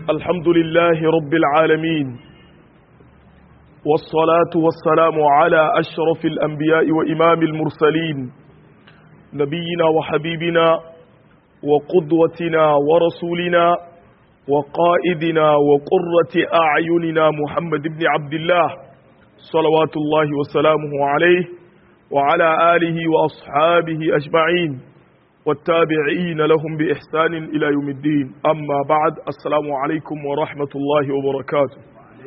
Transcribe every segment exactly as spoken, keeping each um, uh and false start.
الحمد لله رب العالمين والصلاة والسلام على أشرف الأنبياء وإمام المرسلين نبينا وحبيبنا وقدوتنا ورسولنا وقائدنا وقرة أعيننا محمد بن عبد الله صلوات الله وسلامه عليه وعلى آله وأصحابه أجمعين والتابعين لهم بإحسان إلى يوم الدين أما بعد السلام عليكم ورحمة الله وبركاته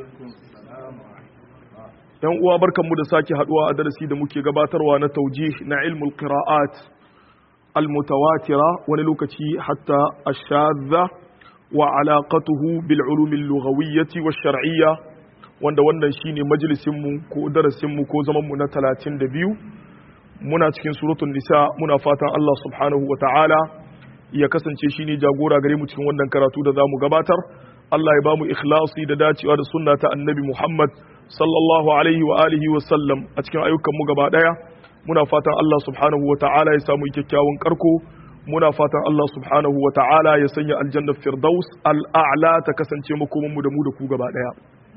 yan uwa barkanmu da sake haduwa a darasi da muke gabatarwa na taujih na ilmul qira'at al mutawatira wani lokaci hatta ash-shadha wa alaqatuhu bil ulum al lughawiyyah wash shar'iyyah wanda wannan shine majalisin mu ko darasin mu ko zaman mu na talatin da biyu muna cikin suratul nisa muna fatan Allah subhanahu wa ta'ala ya kasance shine jagora gare mu cikin wannan karatu da zamu gabatar Allah ya bamu ikhlasi da dacewa da sunna ta annabi Muhammad sallallahu alaihi wa alihi wa sallam a cikin ayyukan mu gaba daya muna fatan Allah subhanahu wa ta'ala ya samu kyakkyawan karko muna fatan Allah subhanahu wa ta'ala ya sanya aljanna firdaus al'a'la ta kasance makoman mu da mu da ku gaba daya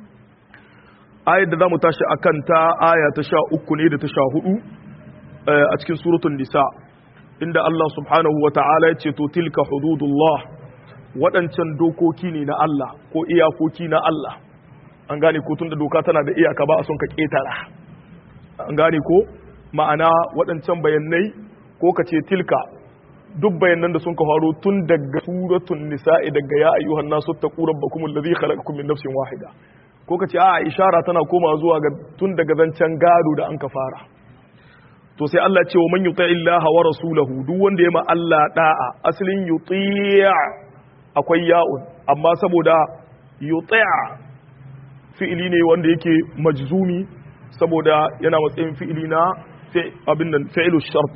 ayar da zamu tashi akan ta aya ta sha uku ne da ta sha hudu a cikin suratul nisa inda Allah subhanahu wa ta'ala ya ce to tilka hududullah waɗancan dokoki ne na Allah ko iyakoki na Allah an gane ko tunda doka tana da iyaka ba a son ka ketara an gane ko ma'ana waɗancan bayanai ko ka ce tilka duk bayanan da sun ka faro tun daga suratul nisa'i daga ya ayyuhan nasu taqu rabbakum alladhi khalaqakum min nafsin wahida ko ka ce a ishara tana koma zuwa ga tun daga zancen gado da an ka fara to sai Allah ce wa man yuti illaha wa rasulahu duk wanda ya ma Allah da'a asalin yuti' akwai ya'un amma saboda yuti' fi'ili ne wanda yake majzumi saboda yana matsayin fi'ili na abin nan fi'lu shart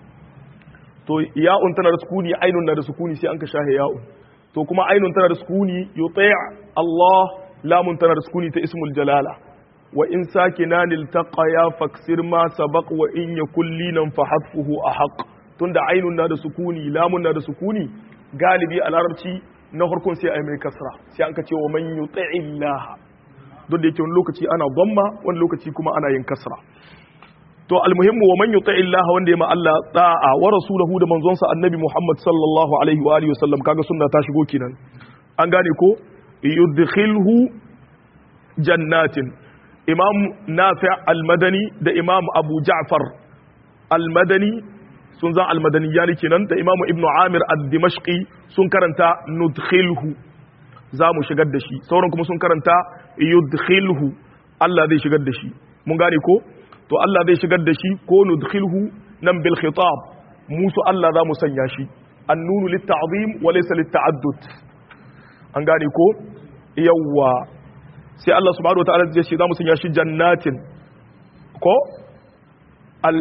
to ya'un tana da sukuni ainun na da sukuni sai an ka shahe ya'un to kuma ainun tana da sukuni yuti' Allah lamun tana da sukuni ta ismul jalala wa in sakinan iltaqaya faksir ma sabaq wa in yakul linan fa hadfuhu ahaq tunda ainun na da sukuni lamun na da sukuni galibi a larabci na harkon sai ai mai kasra sai an ka ce wa man yuti'i Allah don da yake wani lokaci ana dhamma wani lokaci kuma ana yin kasra to almuhimmu wa man yuti'i Allah wanda ya ma Allah da'a wa rasulahu da manzon sa annabi Muhammad sallallahu alaihi wa alihi wasallam kaga sunna ta shigo kenan an gane ko yudkhilhu jannatin imam nafi' al-madani da imam abu ja'far al-madani sun zan al-madani yani kenan da imam ibnu amir ad-dimashqi sun karanta nudkhilhu za mu shigar da shi sauran kuma sun karanta yudkhilhu Allah zai shigar da shi mun gane ko to Allah zai shigar da shi ko nudkhilhu nan bil khitab musu Allah za mu sanya shi an-nunu lit-ta'zim wa laysa lit-ta'addud an gane ko yawwa sai Allah subhanahu wa ta'ala ya ce za mu sanya shi jannatin ko al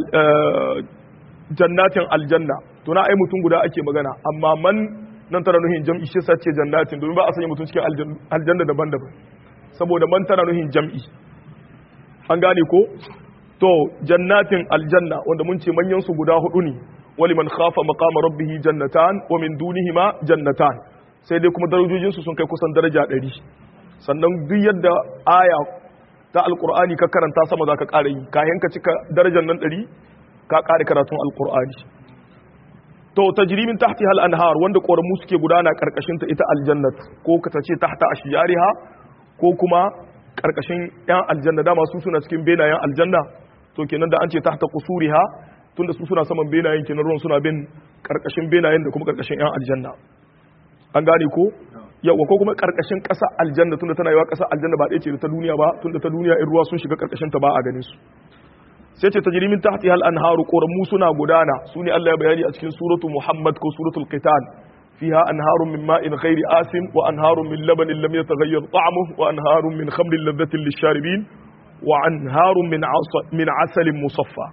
jannatin aljanna to na ai mutum guda ake magana amma man nan tana nuhin jam'i shi sace jannatin domin ba a sanya mutum cikin aljanna daban-daban saboda man tana nuhin jam'i an gane ko to jannatin aljanna wanda mun ce manyan su guda hudu ne wali man khafa maqama rabbih jannatan wa min dunihima jannatan sai dai kuma darajojin su sun kai kusan daraja ɗari sannan duk yadda aya ta alkur'ani ka karanta sama za ka ƙara yi kayan ka cika darajar nan ɗari ka ƙara karatun alkur'ani to tajrimin tahti hal anhar wanda ƙoramu suke gudana ƙarƙashin ta ita aljannat ko ka tace tahta ashjariha ko kuma ƙarƙashin yan aljanna dama su suna cikin benayen aljanna to kenan da an ce tahta qusuriha tunda su suna saman benayen kenan ruwan suna bin ƙarƙashin benayen da kuma ƙarƙashin yan aljanna an gane ko yawa ko kuma karkashin ƙasa aljanna tunda tana yawa ƙasa aljanna ba ɗaya ce da ta duniya ba tunda ta duniya in ruwa sun shiga karkashin ta ba a ganin su sai ce tajrimin tahti hal anharu quramu suna gudana sune Allah ya bayani a cikin suratu Muhammad ko suratul qital fiha anharun min ma'in ghairi asin wa anharun min labanin lam yataghayyar ta'muhu wa anharun min khamrin ladhatin lisharibin wa anharun min min asalin musaffa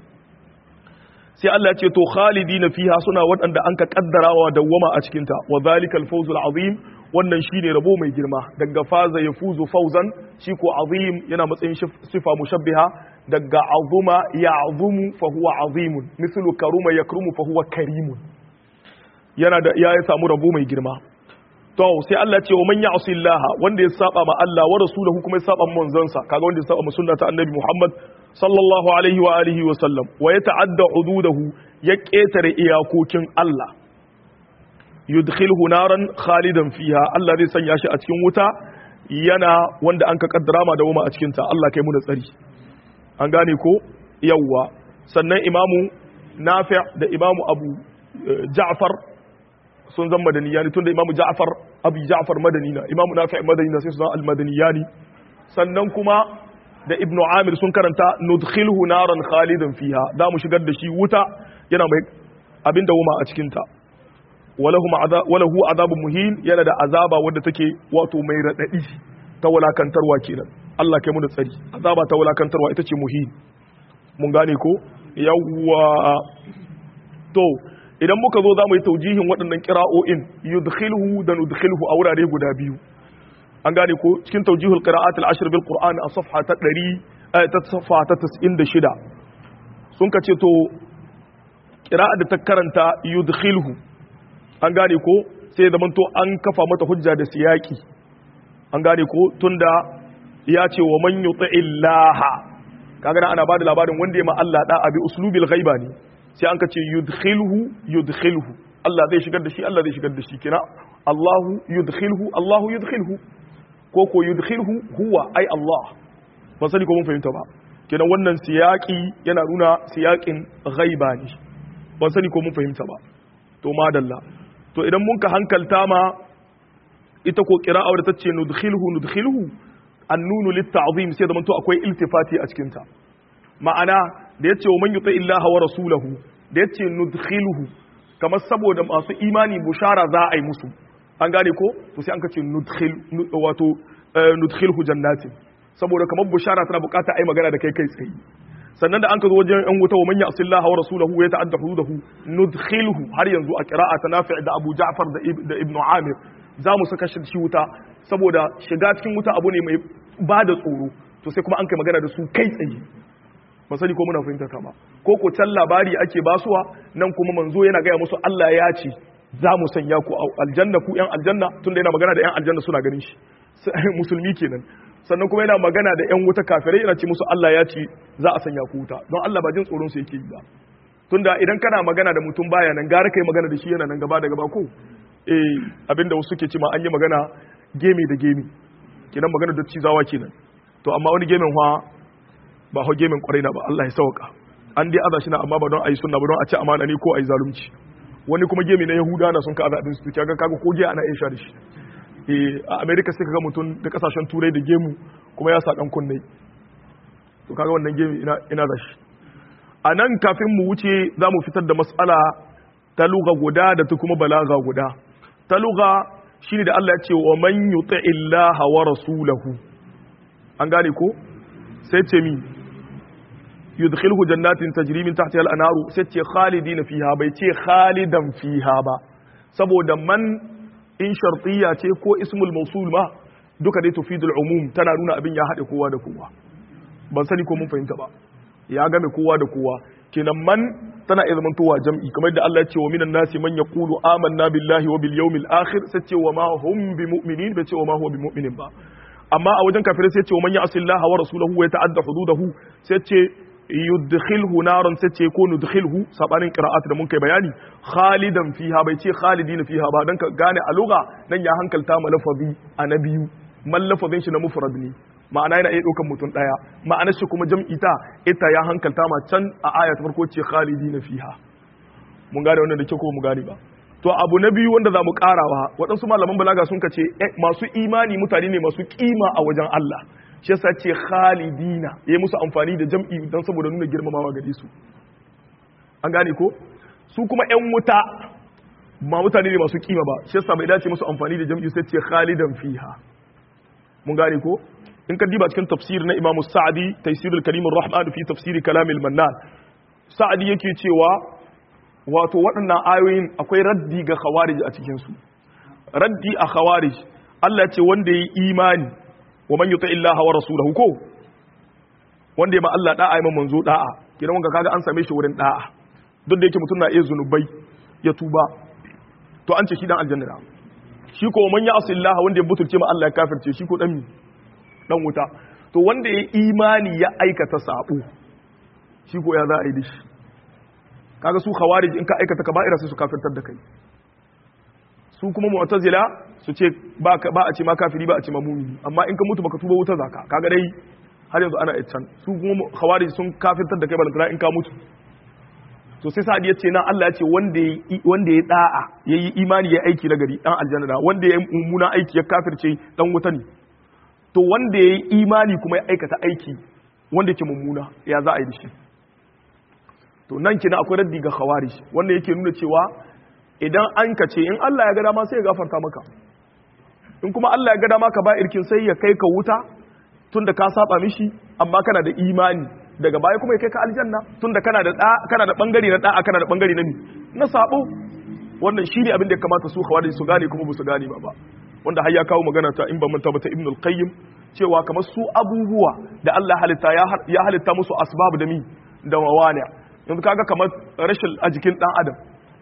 sai Allah ya ce to khalidina fiha suna waɗanda an ka kaddarawa dawwama a cikin ta wa zalikal fawzul azim wannan shine rabo mai girma daga faza ya fuzu fauzan shi ko azim yana matsayin sifa mushabbiha daga azuma ya azumu fa huwa azimun mislu karuma yakrumu fa huwa karimun yana da ya samu rabo mai girma to sai Allah ce wa man ya'si Allah wanda ya saba ma Allah wa rasulahu kuma ya saba manzansa kaga wanda ya saba ma sunna ta annabi Muhammad sallallahu alaihi wa alihi wa sallam wa yata'adda hududahu ya ketare iyakokin Allah yudkhilhu naran khalidan fiha Allah zai sanya shi a cikin wuta yana wanda an ka kaddara ma da wuma a cikin ta Allah kai mu da tsari an gane ko yawwa sannan imamu Nafi' da imamu Abu Ja'far sun zama madaniyani tunda imamu Ja'far Abu Ja'far madani na imamu Nafi' madani na sai su zama al-madaniyani sannan kuma da Ibn Amir sun karanta nudkhilhu naran khalidan fiha za mu shigar da shi wuta yana mai abin da wuma a cikin ta walahu azabun muhin yana da azaba wadda take wato mai radadi ta walakantarwa kenan Allah kai mu da tsari azaba ta walakantarwa ita ce muhin mun gane ko yawwa to idan muka zo zamu yi taujihin waɗannan qira'o'in yudkhilhu da nudkhilhu a wurare guda biyu an gane ko cikin taujihul qira'at al-ashr bil qur'an a safha ta ɗari ta safha ta tis'in da shida sun kace to qira'a da ta karanta yudkhilhu an gane ko sai da manto an kafa mata hujja da siyaki an gane ko tunda ya ce wa man yuti'illaha kaga ana bada labarin wanda ya ma Allah da abi uslubil ghaiba ne sai an kace yudkhilhu yudkhilhu Allah zai shigar da shi Allah zai shigar da shi kina Allahu yudkhilhu Allahu yudkhilhu ko ko yudkhilhu huwa ai Allah ba sani ko mun fahimta ba kina wannan siyaki yana nuna siyakin ghaiba ne ba sani ko mun fahimta ba to madalla to idan mun ka hankalta ma ita ko qira'a da tace nudkhilhu nudkhilhu annunu litta'zim sai da manto akwai iltifati a cikin ta ma'ana da yace wa man yuti illaha wa rasulahu da yace nudkhilhu kamar saboda masu imani bushara za a yi musu an gane ko to sai an kace nudkhil wato nudkhilhu jannatin saboda kamar bushara tana bukata ai magana da kai kai tsaye sannan da an ka zo wajen yan wuta wa man ya'si Allah wa rasulahu wa yata'adda hududahu nudkhilhu har yanzu a qira'ata Nafi' da Abu Ja'far da Ibn Amir za mu saka shi wuta saboda shiga cikin wuta abu ne mai ba da tsoro to sai kuma an kai magana da su kai tsaye ba sani ko muna fahimta ta ba ko ko can labari ake basuwa nan kuma manzo yana gaya musu Allah ya ce za mu sanya ku aljanna ku yan aljanna tunda yana magana da yan aljanna suna ganin shi musulmi kenan sannan kuma yana magana da yan wuta kafirai yana ce musu Allah ya ce za a sanya ku wuta don Allah ba jin tsoron su yake yi ba tunda idan kana magana da mutum baya nan gara kai magana da shi yana nan gaba da gaba ko eh abinda wasu suke ce ma an yi magana gemi da gemi kenan magana da cizawa kenan to amma wani gemin fa ba ho gemin kwarai na ba Allah ya sauka an dai aza shi na amma ba don ayi sunna ba don a ci amana ne ko ayi zalunci wani kuma gemi na yahuda na sun ka aza abin su kaga kaga ko ge ana iya da shi eh a America sai kaga mutum da kasashen turai da gemu kuma ya sa dan kunne to kaga wannan gemi ina ina da shi a nan kafin mu wuce za mu fitar da mas'ala ta lugha guda da ta kuma balaga guda ta lugha shine da Allah ya ce wa man yuti illaha wa rasulahu an gane ko sai ce mi yudkhilhu jannatin tajri min tahtiha al-anharu sai ce khalidina fiha bai ce khalidan fiha ba saboda man in shartiyya ce ko ismul mawsul ma duka dai tufidul umum tana nuna abin ya hade kowa da kowa ban sani ko mun fahimta ba ya game kowa da kowa kenan man tana iya zamantowa jam'i kamar da Allah ya ce wa minan nasi man yaqulu amanna billahi wa bil yawmil akhir sai ce wa ma hum bimu'minin bai ce wa ma huwa bimu'minin ba amma a wajen kafirai sai ce wa man ya'si Allah wa rasulahu wa yata'adda hududahu sai ce yudkhilhu naran sai ce ko nudkhilhu sabanin qira'at da mun kai bayani khalidan fiha bai ce khalidina fiha ba dan ka gane a lugha nan ya hankalta ma lafazi annabiyu man lafazin shi na mufrad ne ma'ana yana iya ɗaukan mutum ɗaya ma'anar shi kuma jam'i ta ita ya hankalta ma can a aya ta farko ce khalidi na fiha mun gane wannan da ke ko mu gane ba to abu na biyu wanda za mu karawa waɗansu malaman balaga sun ce masu imani mutane ne masu kima a wajen Allah shi yasa ce khalidina yayi musu amfani da jam'i don saboda nuna girmamawa gare su an gane ko su kuma ƴan wuta ba mutane ne masu kima ba shi yasa bai dace musu amfani da jam'i sai ce khalidan fiha mun gane ko in ka diba cikin tafsir na Imam Sa'di Taysirul Karim Ar-Rahman fi tafsir Kalam al-Mannan Sa'di yake cewa wato waɗannan ayoyin akwai raddi ga khawarij a cikin su raddi a khawarij Allah ya ce wanda yi imani wa man yuti illaha wa rasulahu ko wanda ya ma Allah da'a ya manzo da'a kidan wanga kaga an same shi wurin da'a duk da yake mutum na iya zunubai ya tuba to an ce shi dan aljanna shi ko man ya asillah wanda ya butulce ma Allah ya kafirce shi ko dan mi dan wuta to wanda ya imani ya aikata sabo shi ko ya za a yi dishi kaga su khawarij in ka aikata kaba'ira sai su kafirtar da kai su kuma mu'tazila su ce ba ba a ce ma kafiri ba a ce ma mu'mini amma in ka mutu baka tuba wuta zaka kaga dai har yanzu ana can su kuma khawarij sun kafirtar da kai balantana in ka mutu to sai sa'adi ya ce nan Allah ya ce wanda ya wanda ya da'a yayi imani ya aiki na gari dan aljanna da wanda ya mummuna aiki ya kafirce dan wuta ne to wanda ya yi imani kuma ya aikata aiki wanda yake mummuna ya za a yi da shi to nan kina akwai raddi ga khawarij wanda yake nuna cewa idan an ka ce in Allah ya ga dama sai ya gafarta maka in kuma Allah ya ga dama ka ba irkin sai ya kai ka wuta tunda ka saba mishi amma kana da imani daga baya kuma ya kai ka aljanna tunda kana da kana da bangare na da'a kana da bangare na ni na sabo wannan shine abin da ya kamata su khawarij su gane kuma ba su gane ba ba wanda har ya kawo magana ta in ba mun tabbata Ibn al-Qayyim cewa kamar su abubuwa da Allah halitta ya halitta musu asbab da mi da mawani yanzu kaga kamar rashin a jikin dan adam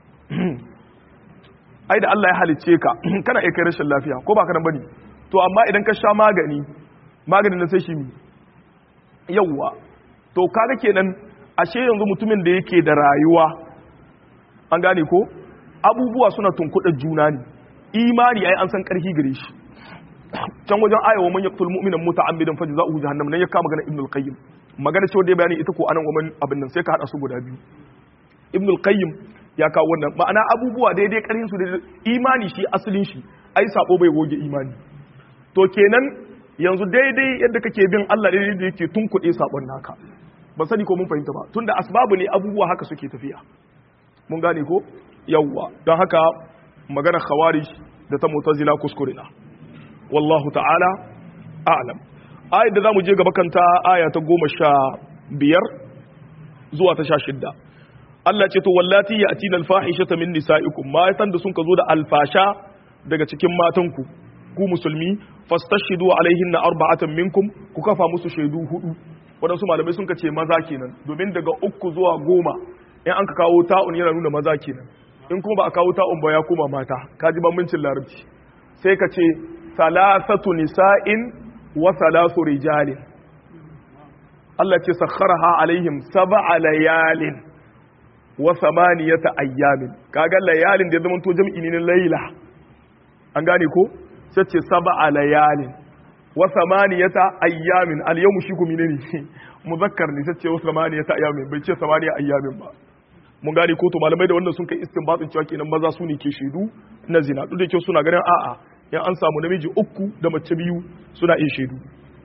ai da Allah ya halicce ka kana iya kai rashin lafiya ko ba ka nan bane to amma idan ka sha magani maganin nan sai shi yawwa to kaga kenan ashe yanzu mutumin da yake da rayuwa an gane ko abubuwa suna tunkuɗa juna ne imani ai an san ƙarfi gare shi can wajen ayawa man yaqtul mu'mina muta'ammidan fajza'uhu jahannam nan ya kama magana Ibn al-Qayyim magana cewa dai bayani ita ko anan wa abin nan sai ka hada su guda biyu Ibn al-Qayyim ya kawo wannan ma'ana abubuwa daidai ƙarfin su da imani shi asalin shi ai sabo bai goge imani to kenan yanzu daidai yadda kake bin Allah daidai da yake tunkuɗe sabon naka ba sani ko mun fahimta ba tunda asbabu ne abubuwa haka suke tafiya mun gane ko yawwa don haka magana khawarij da ta mu'tazila kuskure na wallahu ta'ala a'lam ayat da zamu je gaba kanta aya ta goma sha biyar zuwa ta sha shidda Allah ce to wallati ya'tina al-fahishata min nisa'ikum matan da sun ka zo da alfasha daga cikin matanku ku musulmi fastashidu alaihinna arba'atan minkum ku kafa musu shaidu hudu wadansu malamai sun ka ce maza kenan domin daga uku zuwa goma in an ka kawo ta'un yana nuna maza kenan in kuma ba a kawo ta'un ba ya koma mata kaji bambancin larabci sai ka ce salasatu nisa'in wa salasu rijalin Allah ce sakharaha alaihim sab'a layalin wa samaniyata ayyamin kaga layalin da zaman to jam'i ne layla an gane ko sai ce sab'a layalin wa samaniyata ayyamin al yawmu shi kuma ne muzakkar ne sai ce wa samaniyata ayyamin bai ce samaniya ayyamin ba mun gane ko to malamai da wannan sun kai istinbatin cewa kenan maza su ne ke shaidu na zina duk da kyau suna ganin a'a in an samu namiji uku da mace biyu suna iya shaidu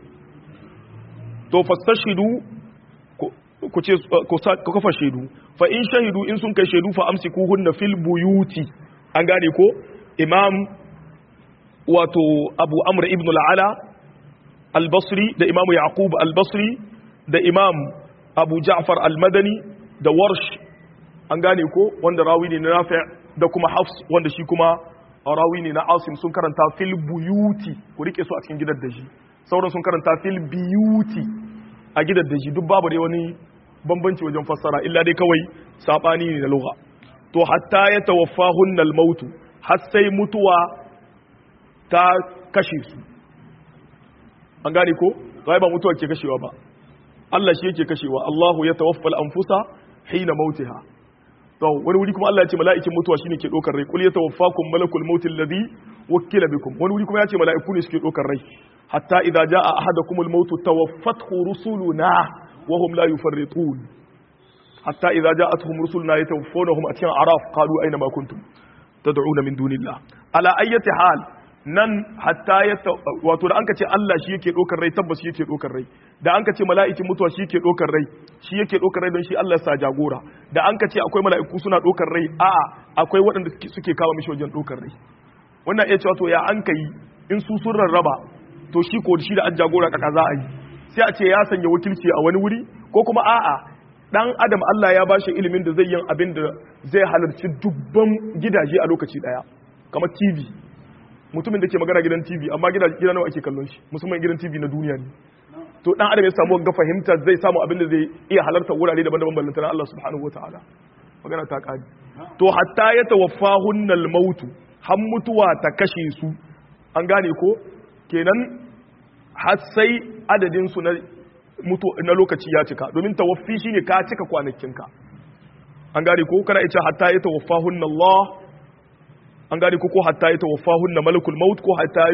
to fastashidu ku ce ku kafa shaidu fa in shahidu in sun kai shaidu fa amsikuhunna fil buyuti an gane ko imam wato abu amr ibn al-ala al-basri da imam yaqub al-basri da imam abu ja'far al-madani da warsh an gane ko wanda rawi ne na nafi' da kuma hafs wanda shi kuma rawi ne na asim sun karanta fil buyuti ku rike su a cikin gidan daji sauran sun karanta fil biyuti a gidan daji duk babu dai wani bambanci wajen fassara illa dai kawai sabani ne na lugha to hatta ya tawaffahunna al-maut har sai mutuwa ta kashe su an gane ko kai ba mutuwa ke kashewa ba Allah shi yake kashewa Allahu ya tawaffa al-anfusa hina mautiha to wani wuri kuma Allah ya ce mala'ikin mutuwa shine ke dokar rai kul yatawaffakum malakul maut alladhi wakkila bikum wani wuri kuma ya ce mala'iku ne suke dokar rai hatta idza jaa ahadakumul maut tawaffathu rusuluna wa hum la yufarritun hatta idza ja'atuhum rusuluna yatawaffawnahum atiyan araf qalu aina ma kuntum tad'una min dunillah ala ayyati hal nan hatta ya wato da anka ce Allah shi yake dokar rai tabbas shi yake dokar rai da anka ce mala'ikin mutuwa shi yake dokar rai shi yake dokar rai don shi Allah ya sa jagora da anka ce akwai mala'iku suna dokar rai a'a akwai waɗanda suke kawo mishi wajen dokar rai wannan iya cewa to ya an kai in su sun rarraba to shi ko shi da an jagora kaka za a yi sai a ce ya sanya wakilci a wani wuri ko kuma a'a dan adam Allah ya bashi ilimin da zai yin abin da zai halarci dubban gidaje a lokaci daya kamar T V mutumin da ke magana gidan T V amma gida gida nawa ake kallon shi musamman gidan T V na duniya ne to dan adam ya samu ga fahimta zai samu abin da zai iya halarta wurare daban-daban ballantar Allah subhanahu wataala magana ta kadi to hatta ya tawaffahunna al-maut har mutuwa ta kashe su an gane ko kenan har sai adadin su na mutu na lokaci ya cika domin tawaffi shine ka cika kwanakinka an gane ko kana ita hatta ya tawaffahunna Allah an gane ko ko hatta ya tawaffahunna malakul maut ko hatta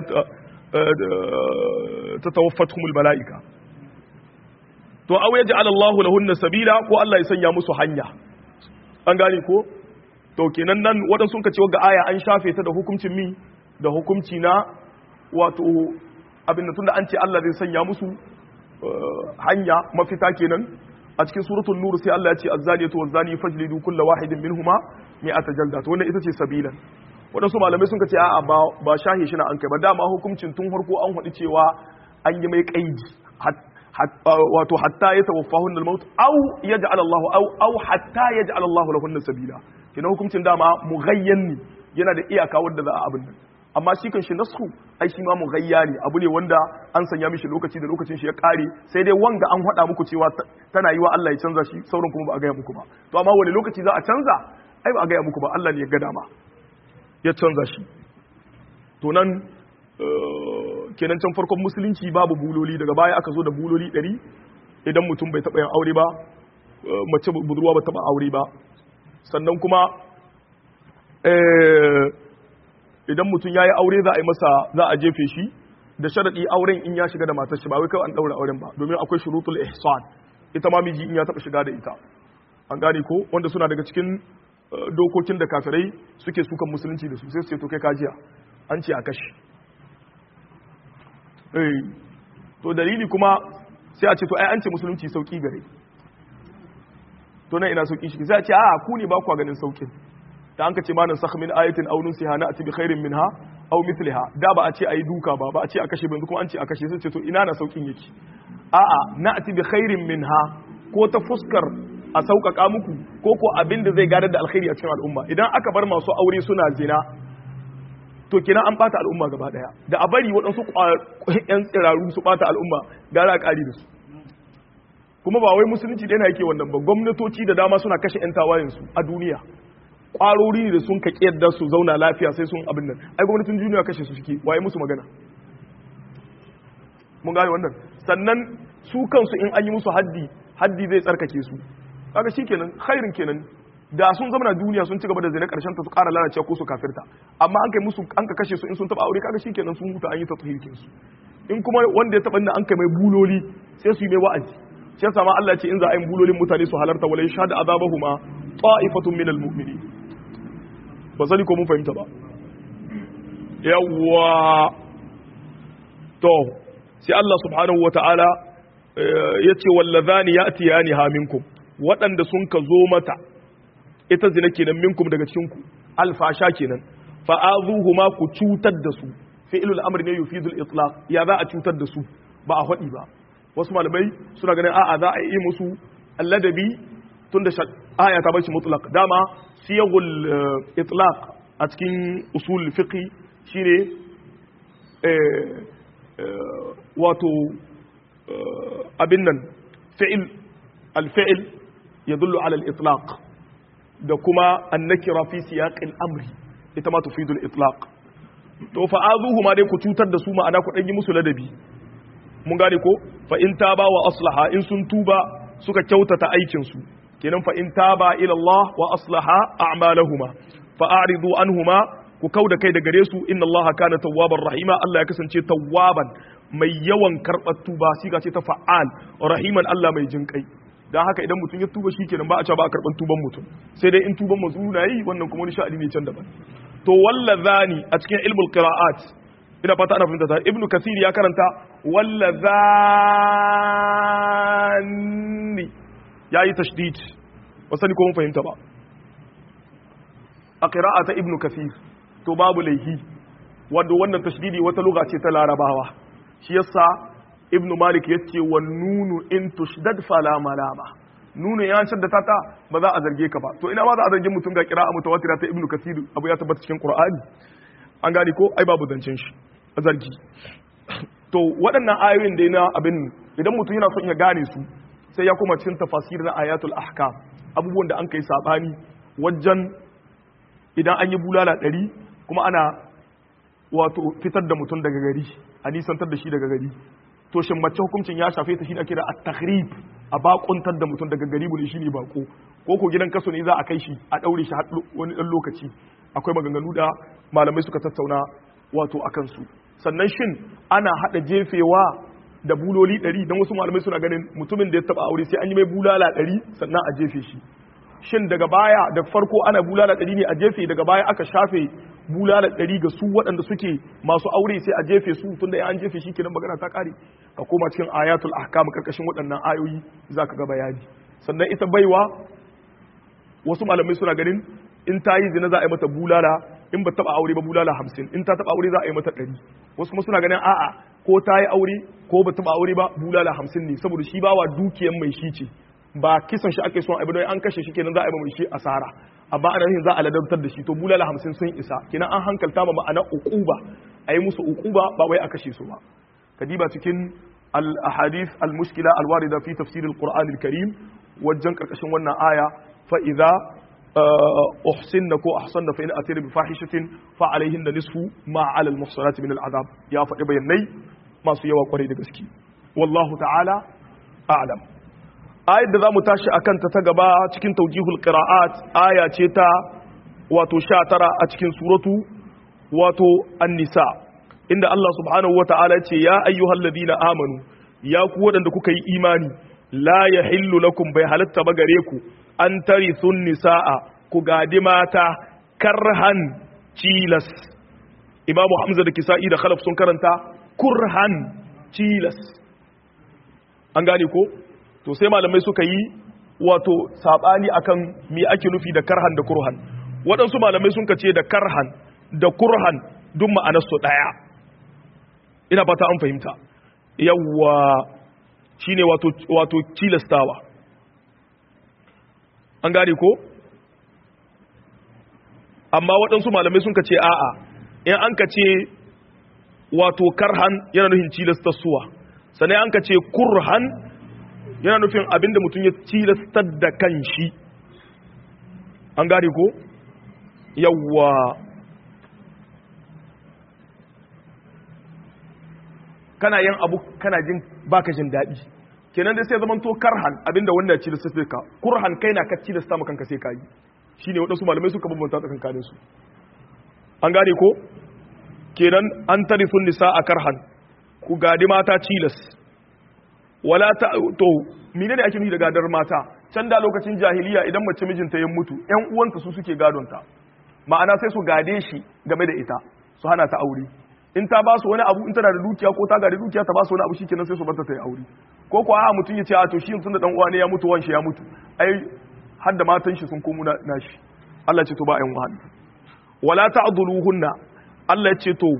ta tawaffatuhumul malaika to aw yaj'al Allah lahunna sabila ko Allah ya sanya musu hanya an gane ko to kenan nan wadan sun kace ga aya an shafe ta da hukuncin mi da hukunci na wato abinda tunda an ce Allah zai sanya musu hanya mafita kenan a cikin suratul nur sai Allah ya ce az-zaniyatu waz-zani fajlidu kulla wahidin minhuma mi'ata jalda to wannan ita ce sabilan wadansu malamai sun kace a'a ba ba shahi shi na an kai ba dama hukuncin tun farko an hudi cewa an yi mai kaidi wato hatta ya tawaffahun al-maut aw yaj'al Allah aw aw hatta yaj'al Allah lahunna sabila kina hukuncin dama mughayyan ne yana da iyaka wanda za a abin nan amma shi kan shi nasku ai shi ma mughayya ne abu ne wanda an sanya mishi lokaci da lokacin shi ya kare sai dai wanga an hada muku cewa tana yi wa Allah ya canza shi sauran kuma ba a gaya muku ba to amma wani lokaci za a canza ai ba a gaya muku ba Allah ne ya ga dama ya canza shi to nan kenan can farkon musulunci babu buloli daga baya aka zo da buloli ɗari idan mutum bai taɓa yin aure ba mace budurwa ba taɓa aure ba sannan kuma idan mutum ya yi aure za a yi masa za a jefe shi da sharaɗi auren in ya shiga da matar shi ba wai kawai an ɗaura auren ba domin akwai shurutul ihsan ita ma miji in ya taɓa shiga da ita an gane ko wanda suna daga cikin dokokin da kafirai suke sukan musulunci da su sai su ce to kai kajiya an ce a kashe to dalili kuma sai a ce to ai an ce musulunci sauki gare to nan ina sauki shi sai a ce a ku ne ba ku ganin saukin da an ka ce manan sakh min ayatin aw nunsiha na'ti bi khairin minha aw mithliha da ba a ce ayi duka ba ba a ce a kashe ba kuma an ce a kashe sai ce to ina na saukin yake a'a na'ti bi khairin minha ko ta fuskar a sauƙaƙa muku ko ko abin da zai gadar da alkhairi a cikin al'umma idan aka bar masu aure suna zina to kenan an bata al'umma gaba daya da a bari waɗansu ƴan tsiraru su bata al'umma gara a ƙari da su kuma ba wai musulunci ɗaya na yake wannan ba gwamnatoci da dama suna kashe ƴan tawayensu a duniya ƙwarori ne da sun ka yadda su zauna lafiya sai sun abin nan ai gwamnatin duniya kashe su suke waye musu magana mun gane wannan sannan su kansu in an yi musu haddi haddi zai tsarkake su kaga shikenan khairin kenan da sun zama na duniya sun ci gaba da zina karshen ta su ƙara lalacewa ko su kafirta amma an kai musu an ka kashe su in sun taba aure kaga shikenan sun huta an yi tathirin su in kuma wanda ya taba an kai mai buloli sai su yi mai wa'azi shi yasa ma Allah ya ce in za a yi bulolin mutane su halarta wala yashhadu azabahuma ta'ifatun minal mu'minin ba sani ko mun fahimta ba yawwa to sai Allah subhanahu wata'ala ya ce wallazani ya'tiyani ha minkum waɗanda sun ka zo mata ita zina kenan minkum daga cikin ku alfasha kenan fa azuhuma ku cutar da su fi'lul amr ne yufidul itlaq ya za a cutar da su ba a hadi ba wasu malamai suna ganin a'a za a yi musu alladabi tunda aya ta bashi mutlaq dama siyagul itlaq a cikin usul fiqh shine eh wato abin nan fi'il al-fi'il yadullu ala al-itlaq da kuma an-nakira fi siyaq al-amri ita ma tufidu al-itlaq to fa azuhuma dai ku cutar da su ma'ana ku dan yi musu ladabi mun gane ko fa in taba wa aslaha in sun tuba suka kyautata aikin su kenan fa in taba ila Allah wa aslaha a'malahuma fa a'ridu anhuma ku kauda kai da gare su inna Allah kana tawwabar rahima Allah ya kasance tawwaban mai yawan karɓar tuba siga ce ta fa'al rahiman Allah mai jin kai dan haka idan mutum ya tuba shikenan ba a ce ba a karɓar tuban mutum sai dai in tuban mazuna yi wannan kuma wani sha'ani ne can daban to wallazani a cikin ilmul qira'at ina fata ana fahimta ta ibnu kasir ya karanta wallazani yayi tashdid wasani ko mun fahimta ba a qira'ata ibnu kasir to babu laihi wanda wannan tashdidi wata lugha ce ta larabawa shi yasa ibnu malik yace wan nunu in tushdad fala malama nunu ya shadda ta ba za a zarge ka ba to ina ma za a zarge mutum ga qira'a mutawatira ta ibnu kasir abu ya tabbata cikin qur'ani an gane ko ai babu zancen shi a zargi to waɗannan ayoyin da na abin idan mutum yana son ya gane su sai ya koma cikin tafasir na ayatul ahkam abubuwan da an kai sabani wajen idan an yi bulala ɗari kuma ana wato fitar da mutum daga gari a nisantar da shi daga gari to shin mace hukuncin ya shafe ta shi da kira at-takhrib a bakuntar da mutum daga gari bane shine bako ko ko gidan kaso ne za a kai shi a daure shi har wani dan lokaci akwai maganganu da malamai suka tattauna wato akan su sannan shin ana hada jefewa da buloli ɗari don wasu malamai suna ganin mutumin da ya taba aure sai an yi mai bulala ɗari sannan a jefe shi shin daga baya da farko ana bulala ɗari ne a jefe daga baya aka shafe bulala ɗari ga su waɗanda suke masu aure sai a jefe su tunda an jefe shi kenan magana ta ƙare ka koma cikin ayatul ahkam karkashin waɗannan ayoyi zaka ga bayani sannan ita baiwa wasu malamai suna ganin in ta yi zina za a yi mata bulala in ba taba aure ba bulala hamsin in ta taba aure za a yi mata ɗari wasu kuma suna ganin a'a ko ta yi aure ko ba taba aure ba bulala hamsin ne saboda shi bawa dukiyan mai shi ce ba kisan shi ake son abin da an kashe shi kenan za a yi mai shi asara amma ana yin za a ladabtar da shi to bulala hamsin sun isa kenan an hankalta ma ma'ana uquba a yi musu uquba ba wai a kashe su ba kadiba cikin al-ahadith al-mushkila al-warida fi tafsir al-Qur'an al-Karim wajen karkashin wannan aya fa idza uhsinna ko ahsanna fa in atira bi fahishatin fa alaihinna nisfu ma ala al-muhsanati min al-adab ya faɗi bayanai masu yawa kwarai da gaske wallahu ta'ala a'lam ayat da zamu tashi akan ta ta gaba cikin tawjihul qira'at aya ce ta wato sha tara a cikin suratu wato an-nisa inda Allah subhanahu wata'ala ce ya ayyuhalladhina amanu ya ku wadanda kuka yi imani la yahillu lakum bai halatta ba gare ku an tarithun nisaa ku gadi mata karhan cilas imamu hamza da kisa'i da khalaf sun karanta kurhan cilas an gane ko to sai malamai suka yi wato sabani akan me ake nufi da karhan da kurhan waɗansu malamai sun kace da karhan da kurhan duk ma'anar su daya ina fata an fahimta yawwa shine wato wato cilastawa an gane ko amma waɗansu malamai sun kace a'a in an kace wato karhan yana nufin cilastarsuwa sannan an kace kurhan yana nufin abinda mutum ya cilastar da kanshi an gane ko yawwa kana yin abu kana jin baka jin daɗi kenan dai sai zaman to karhan abinda wanda ya cilasta sai ka kurhan kai na ka cilasta maka kanka sai ka yi shine wadansu malamai suka bambanta tsakankanin su an gane ko kenan an tarifun nisa a karhan ku gadi mata cilas wala ta to menene ake nufi da gadar mata can da lokacin jahiliya idan mace mijinta ya mutu ƴan uwanta su suke gadonta ma'ana sai su gade shi game da ita su hana ta aure in ta ba su wani abu in tana da dukiya ko ta gadi dukiya ta ba su wani abu shikenan sai su barta ta yi aure ko ko a mutum ya ce a to shi tun da dan uwa ne ya mutu wanshi ya mutu ai har da matan shi sun komo nashi Allah ce to ba ayin wahan wala ta'dhuluhunna Allah ce to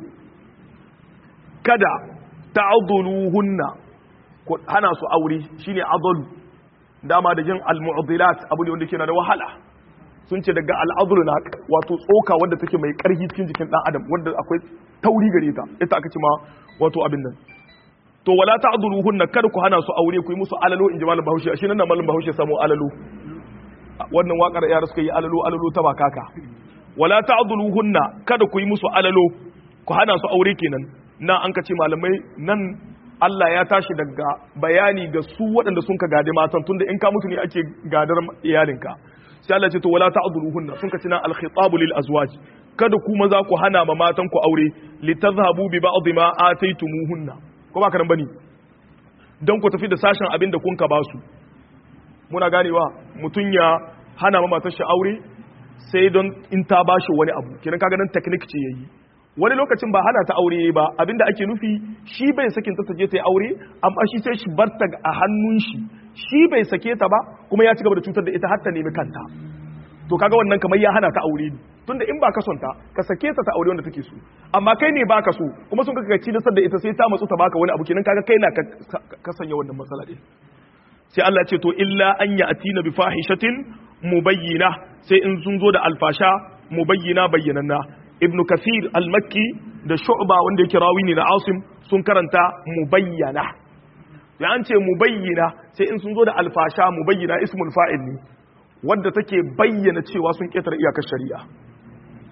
kada ta'dhuluhunna ko hana su aure shine adl dama da jin al-mu'dilat abu ne wanda yake da wahala sun ce daga al-adl na wato tsoka wanda take mai karfi cikin jikin dan adam wanda akwai tauri gare ta ita aka ce ma wato abin nan to wala ta'dhuluhunna kada ku hana su aure ku yi musu alalo in ji malam Bahaushe shi nan malam Bahaushe samu alalo wannan wakar yara suka yi alalo alalo ta bakaka wala ta'dhuluhunna kada ku yi musu alalo ku hana su aure kenan nan an ka ce malamai nan Allah ya tashi daga bayani ga su waɗanda sun ka gade matan tunda in ka mutu ne ake gadar iyalinka sai Allah ce to wala ta'dhuluhunna sun ka ce nan al-khitabu lil azwaj kada ku maza ku hana ma matan ku aure litazhabu bi ba'd ma ataytumuhunna ko ba ka nan bane dan ku tafi da sashen abin da kun ka ba su muna ganewa mutun ya hana ma matar shi aure sai don in ta ba shi wani abu kenan kaga nan technique ce yayi wani lokacin ba hana ta aure ba abinda ake nufi shi bai sakin ta je ta yi aure amma shi sai shi barta a hannun shi shi bai sake ta ba kuma ya ci gaba da cutar da ita har ta nemi kanta to kaga wannan kamar ya hana ta aure ne tunda in ba ka son ta ka sake ta ta aure wanda take so amma kai ne baka so kuma sun kaga ci da ita sai ta matsu ta baka wani abu kenan kaga kai na ka sanya wannan matsala din sai Allah ce to illa an ya'tina bi fahishatin mubayyina sai in sun zo da alfasha mubayyina bayyananna ibnu kathir al-makki da shu'ba wanda yake rawi ne na asim sun karanta mubayyana ya an ce mubayyina sai in sun zo da alfasha mubayyina ismul fa'il ne wanda take bayyana cewa sun ketare iyakar shari'a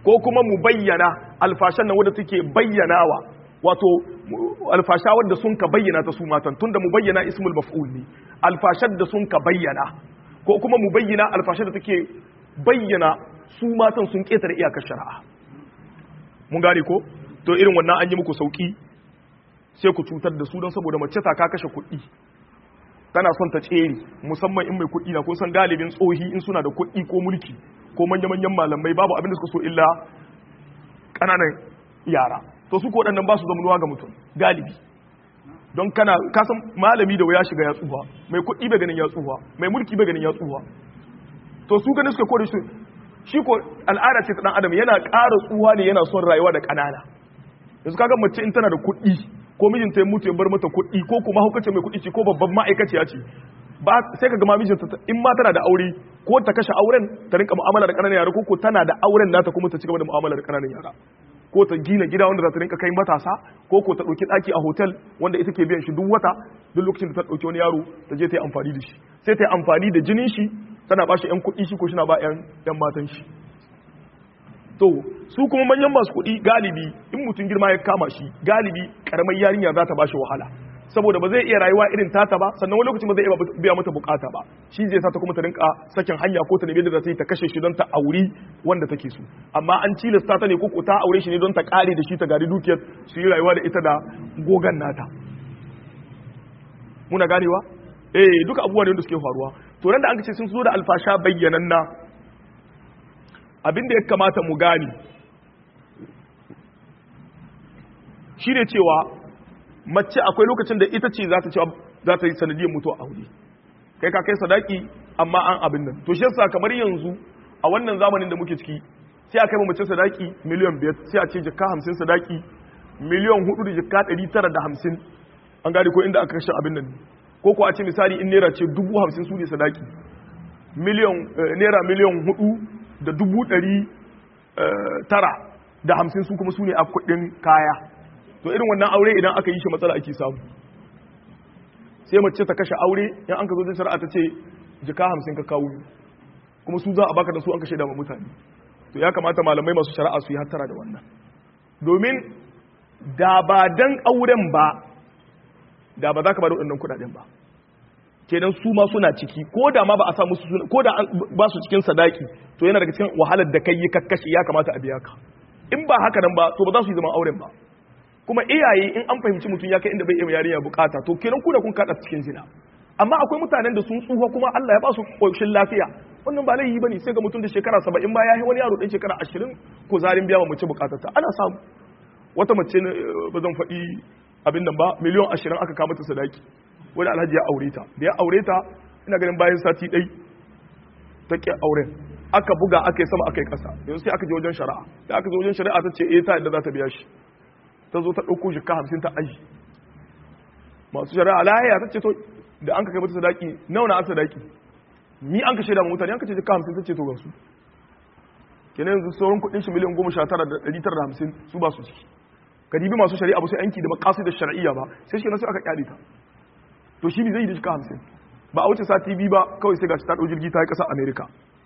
ko kuma mu bayyana alfashan nan wanda take bayyanawa wato alfasha wanda sun ka bayyana ta su matan tunda mu bayyana ismul maf'ul ne alfashar da sun ka bayyana ko kuma mu bayyana alfashar da take bayyana su matan sun ketare iyakar shari'a mun gane ko to irin wannan an yi muku sauki sai ku cutar da su don saboda mace ta ka kashe kuɗi tana son ta tsere musamman in mai kuɗi na ko san galibin tsohi in suna da kuɗi ko mulki ko manya-manyan malamai babu abin da suka so illa ƙananan yara to su ko waɗannan ba su zamanuwa ga mutum galibi don kana kasan malami da waya shiga ya tsufa mai kuɗi bai ganin ya tsufa mai mulki bai ganin ya tsufa to su ganin suka kore su shi ko al'ada ce ta dan adam yana ƙara tsuwa ne yana son rayuwa da ƙanana yanzu kaga mace in tana da kuɗi ko mijinta ya mutu ya bar mata kuɗi ko kuma hukace mai kuɗi ce ko babban ma'aikaciya ce ba sai kaga ma mijinta in ma tana da aure ko ta kashe auren ta rinka mu'amala da ƙananan yara ko ko tana da auren nata kuma ta cigaba da mu'amala da ƙananan yara ko ta gina gida wanda za ta rinka kai matasa ko ko ta ɗauki ɗaki a hotel wanda ita ke biyan shi duk wata duk lokacin da ta ɗauki wani yaro ta je ta yi amfani da shi sai ta yi amfani da jinin shi tana ba shi 'yan kuɗi shi ko shi na ba 'yan matan shi to su kuma manyan masu kuɗi galibi in mutum girma ya kama shi galibi karamar yarinya za ta ba shi wahala saboda ba zai iya rayuwa irin tata ba sannan wani lokacin ba zai iya biya mata bukata ba shi zai sa ta kuma ta rinka sakin hanya ko ta nemi da ta yi ta kashe shi don ta auri wanda take so amma an cilasta ta ne ko ta aure shi ne don ta kare da shi ta gari dukiyar su yi rayuwa da ita da gogan nata muna ganewa eh duka abubuwa ne wanda suke faruwa to nan da an ce sun zo da alfasha bayyananna abinda ya kamata mu gani shi ne cewa mace akwai lokacin da ita ce za ta cewa za ta yi sanadiyar mutuwa a aure kai ka kai sadaki amma an abin nan to shi yasa kamar yanzu a wannan zamanin da muke ciki sai a kai mace sadaki miliyan biyar sai a ce jikka hamsin sadaki miliyan hudu da jikka ɗari tara da hamsin an gane ko inda aka kashe abin nan ko ko a ce misali in naira ce dubu hamsin su ne sadaki miliyan naira miliyan hudu da dubu ɗari tara da hamsin su kuma su ne a kuɗin kaya to irin wannan aure idan aka yi shi matsala ake samu sai mace ta kashe aure in an ka zo da shari'a ta ce jika hamsin ka kawo kuma su za a baka da su an kashe da mutane to ya kamata malamai masu shari'a su yi hattara da wannan domin da ba dan auren ba da ba za ka ba da waɗannan kuɗaɗen ba kenan su ma suna ciki ko da ma ba a samu su ko da ba su cikin sadaki to yana daga cikin wahalar da kai yi kakkashi ya kamata a biya ka in ba haka nan ba to ba za su yi zaman auren ba kuma iyaye in an fahimci mutum ya kai inda bai iya yarinya bukata to kenan ku da kun kada cikin zina amma akwai mutanen da sun tsufa kuma Allah ya ba su koshin lafiya wannan ba laifi bane sai ga mutum da shekara saba'in ma yayi wani yaro dan shekara ashirin ko zarin biya wa mace bukatarta ana samu wata mace ba zan faɗi abin nan ba miliyan ashirin aka kama ta sadaki wani alhaji ya aure ta da ya aure ta ina ganin bayan sati ɗai ta ƙi auren aka buga aka yi sama aka yi ƙasa yanzu sai aka je wajen shari'a da aka zo wajen shari'a ta ce eh ta yadda za ta biya shi ta zo ta ɗauko jikka hamsin ta aji masu shari'a lahiya ta ce to da an ka kai mata sadaki nawa na an sadaki ni an ka shaida ma mutane an ka ce jikka hamsin ta ce to ga su kenan yanzu sauran kuɗin shi miliyan goma sha tara da ɗari tara da hamsin su ba su ciki kadibi masu shari'a ba sai yanki da makasi da shari'a ba sai shi na sai aka kyale ta to shi ne zai yi da jika hamsin ba a wuce sati biyu ba kawai sai gashi ta ɗau jirgi ta yi ƙasa amerika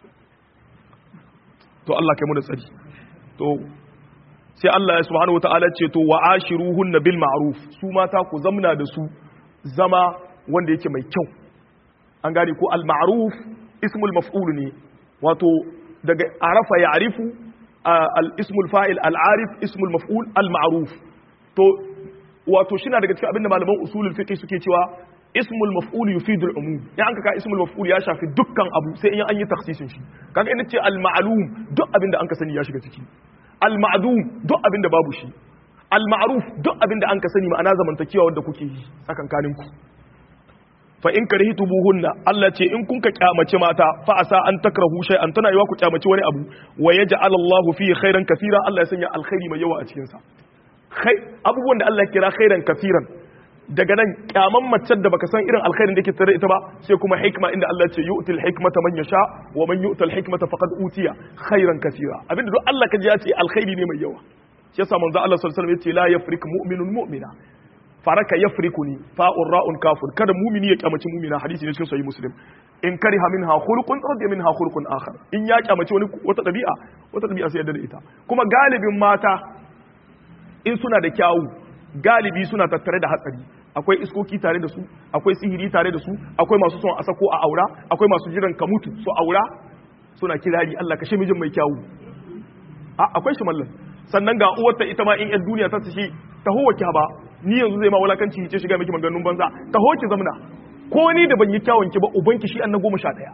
to Allah kai mu da tsari to sai Allah ya subhanahu wata'ala ce to wa ashiruhunna bil ma'ruf su mata ku zamna da su zama wanda yake mai kyau an gane ko al ma'ruf ismul maf'ul ne wato daga arafa ya'rifu al ismul fa'il al arif ismul maf'ul al ma'ruf to wato shi na daga cikin abinda malaman usulul fiqh suke cewa ismul maf'ul yufidu al-umum ya an ka ismul maf'ul ya shafi dukkan abu sai in an yi takhsisin shi kaga in ce al-ma'lum duk abinda an ka sani ya shiga ciki al-ma'dum duk abinda babu shi al-ma'ruf duk abinda an ka sani ma'ana zamantakewa wanda kuke yi tsakankanin ku fa in karihtubuhunna Allah ce in kun ka kyamace mata fa asa an takrahu shay'an tana yiwa ku kyamace wani abu wa yaj'al Allahu fihi khairan kaseera Allah ya sanya alkhairi mai yawa a cikin sa abubuwan da Allah ya kira khairan kaseeran daga nan kyaman macen da baka san irin alkhairin da ke tare ita ba sai kuma hikma inda Allah ce yu'til hikmata man yasha wa man yu'tal hikmata faqad utiya khairan kaseera abinda duk Allah ka ji ya ce alkhairi ne mai yawa shi yasa manzo Allah sallallahu alaihi wasallam ya ce la yafrik mu'minun mu'mina faraka yafrikuni fa'ur ra'un kafun kada mumini ya kyamaci mumina hadisi ne cikin sahih muslim in kariha minha khuluqun radiya minha khuluqun akhar in ya kyamaci wani wata dabi'a wata dabi'a sai yadda da ita kuma galibin mata in suna da kyawu galibi suna tattare da hatsari akwai iskoki tare da su akwai sihiri tare da su akwai masu son a sako a aura akwai masu jiran ka mutu su aura suna kirari Allah kashe mijin mai kyawu a akwai shi mallan sannan ga uwarta ita ma in yan duniya ta tashi taho waki ba ni yanzu zai ma wulakanci ce shiga miki maganganun banza taho ki zamna ko ni da ban yi kyawun ki ba ubanki shi annan goma sha ɗaya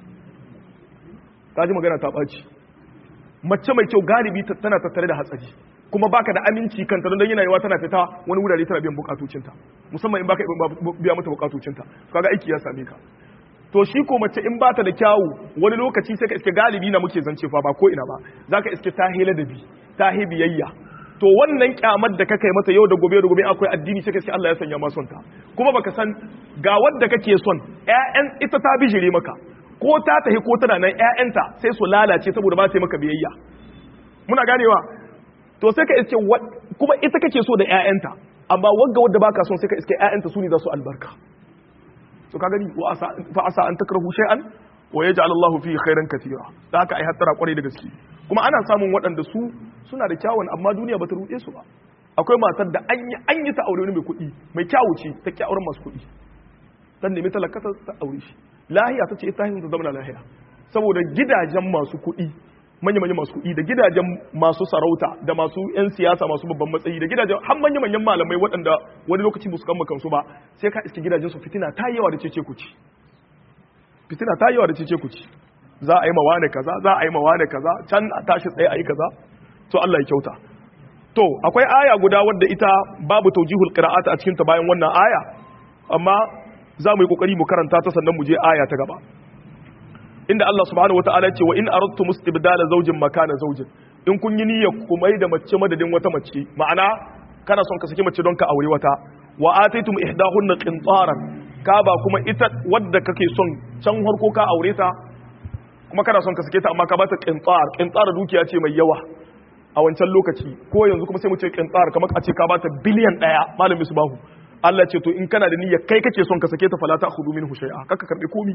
ta ji magana ta ɓaci mace mai kyau galibi tana tattare da hatsari kuma baka da aminci kanta don yana yawa tana fita wani wurare tana biyan bukatocinta musamman in baka biya mata bukatocinta kaga aiki ya same ka to shi ko mace in bata da kyawu wani lokaci sai ka iske galibi na muke zance fa ba ko ina ba zaka iske ta hela da bi ta hi biyayya to wannan kyamar da kake mata yau da gobe da gobe akwai addini sai ka iske Allah ya sanya ma son ta kuma baka san ga wanda kake son ƴaƴan ita ta bijire maka ko ta tahi ko tana nan ƴaƴanta sai su lalace saboda ba ta maka biyayya muna ganewa to sai ka iske kuma ita kake so da ƴaƴanta amma wagga wadda baka son sai ka iske ƴaƴanta su ne za su albarka so ka gani wa asa fa asa an takrahu shay'an wa yaj'al Allahu fihi khairan katira da haka ai hattara kwarai da gaske kuma ana samun waɗanda su suna da kyawun amma duniya bata ruɗe su ba akwai matar da an yi an yi ta aure wani mai kuɗi mai kyawu ce ta ki auren masu kuɗi dan nemi talakata ta aure shi lahiya ta ce ita hin ta zama lahiya saboda gidajen masu kuɗi manya-manyan masu kuɗi da gidajen masu sarauta da masu 'yan siyasa masu babban matsayi da gidajen har manya-manyan malamai waɗanda wani lokaci ba su kama kansu ba sai ka iske gidajen su fitina ta yawa da cece kuci fitina ta yawa da cece kuci za a yi mawa ne kaza za a yi mawa ne kaza can a tashi tsaye a yi kaza to Allah ya kyauta to akwai aya guda wadda ita babu tawjihul qira'at a cikin ta bayan wannan aya amma za mu yi kokari mu karanta ta sannan mu je aya ta gaba inda Allah subhanahu wataala ya ce wa in aradtum istibdala zawjin makana zawjin in kun yi niyyar ku mai da mace madadin wata mace ma'ana kana son ka saki mace don ka aure wata wa ataitum ihdahunna qintaran ka ba kuma ita wadda kake son can harko ka aure ta kuma kana son ka sake ta amma ka bata qintar qintar dukiya ce mai yawa a wancan lokaci ko yanzu kuma sai mu ce qintar kamar a ce ka bata biliyan daya malam misbahu Allah ce to in kana da niyyar kai kake son ka sake ta fala ta'khudhu minhu shay'a kaka karbi komi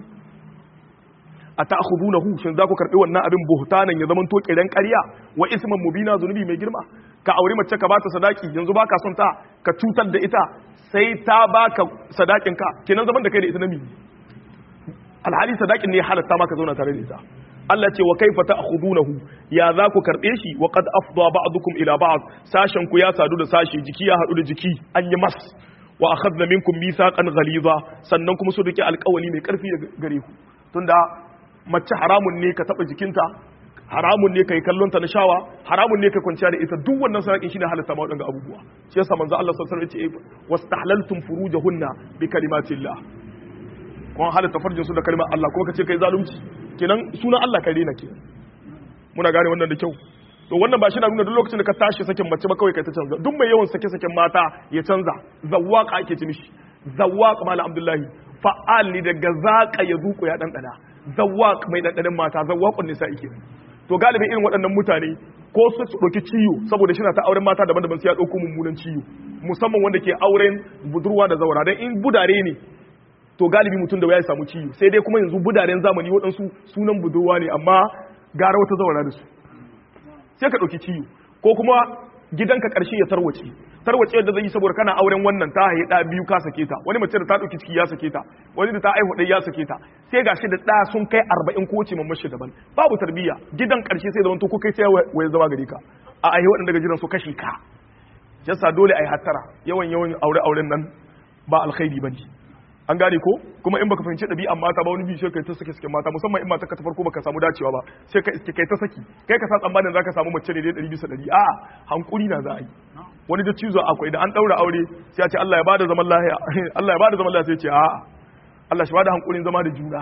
a ta'khudunahu shin za ku karbi wannan abin buhtanan ya zaman to kiran ƙarya wa isman mubina zunubi mai girma ka aure mace ka bata sadaki yanzu baka son ta ka cutar da ita sai ta baka sadakin ka kenan zaman da kai da ita nami alhali sadakin ne halatta maka zauna tare da ita Allah ce wa kaifa ta'khudunahu ya za ku karbe shi wa qad afda ba'dukum ila ba'd sashen ku ya sadu da sashi jiki ya hadu da jiki an yi mas wa akhadna minkum mithaqan ghaliza sannan kuma su dake alƙawali mai karfi da gare ku tunda mace haramun ne ka taba jikinta haramun ne kai kallon ta na shawa haramun ne kai kwanciya da ita duk wannan sarakin shine halatta ma wadanga abubuwa shi yasa manzo Allah sallallahu alaihi wasallam ya ce wastahlaltum furujahunna bi kalimatillah kun halatta farjin su da kalmar Allah kuma kace kai zalunci kenan sunan Allah kai rena kenan muna gane wannan da kyau to wannan ba shi na nuna duk lokacin da ka tashi sakin mace ba kawai kai ta canza duk mai yawan sake saken mata ya canza zawwaqa ake ci mishi zawwaq mala abdullahi fa'al ni daga zaqa ya zuko ya dan dana zawwaq mai dandanin mata zawwaqun nisa yake to galibin irin waɗannan mutane ko su ɗauki ciwo saboda shi na ta auren mata daban-daban sai ya ɗauko mummunan ciwo musamman wanda ke auren budurwa da zaura dan in budare ne to galibi mutum da ya samu ciwo sai dai kuma yanzu budaren zamani waɗansu sunan budurwa ne amma gara wata zaura da su sai ka ɗauki ciwo ko kuma gidanka ƙarshe ya tarwace tarwace yadda zai yi saboda kana auren wannan ta haihu ɗa biyu ka sake ta wani mace da ta ɗauki ciki ya sake ta wani da ta aihu ɗaya ya sake ta sai ga shi da ɗa sun kai arba'in ko wace mamman shi daban babu tarbiyya gidan ƙarshe sai zaman to ko kai sai waye zama gari ka a aihu waɗanda daga gidan su kashi ka yasa dole a yi hattara yawan yawan aure auren nan ba alkhairi bane an gane ko kuma in baka fahimci ɗabi'an mata ba wani biyu sai kai ta sake sake mata musamman in mata ka ta farko baka samu dacewa ba sai ka iske kai ta saki kai ka sa tsammanin zaka samu mace ne dai ɗari bisa ɗari a'a hankuri na za a yi wani da cizo akwai da an ɗaura aure sai ya ce Allah ya bada zaman lahiya Allah ya bada zaman lahiya sai ya ce a'a Allah shi bada hankulin zama da juna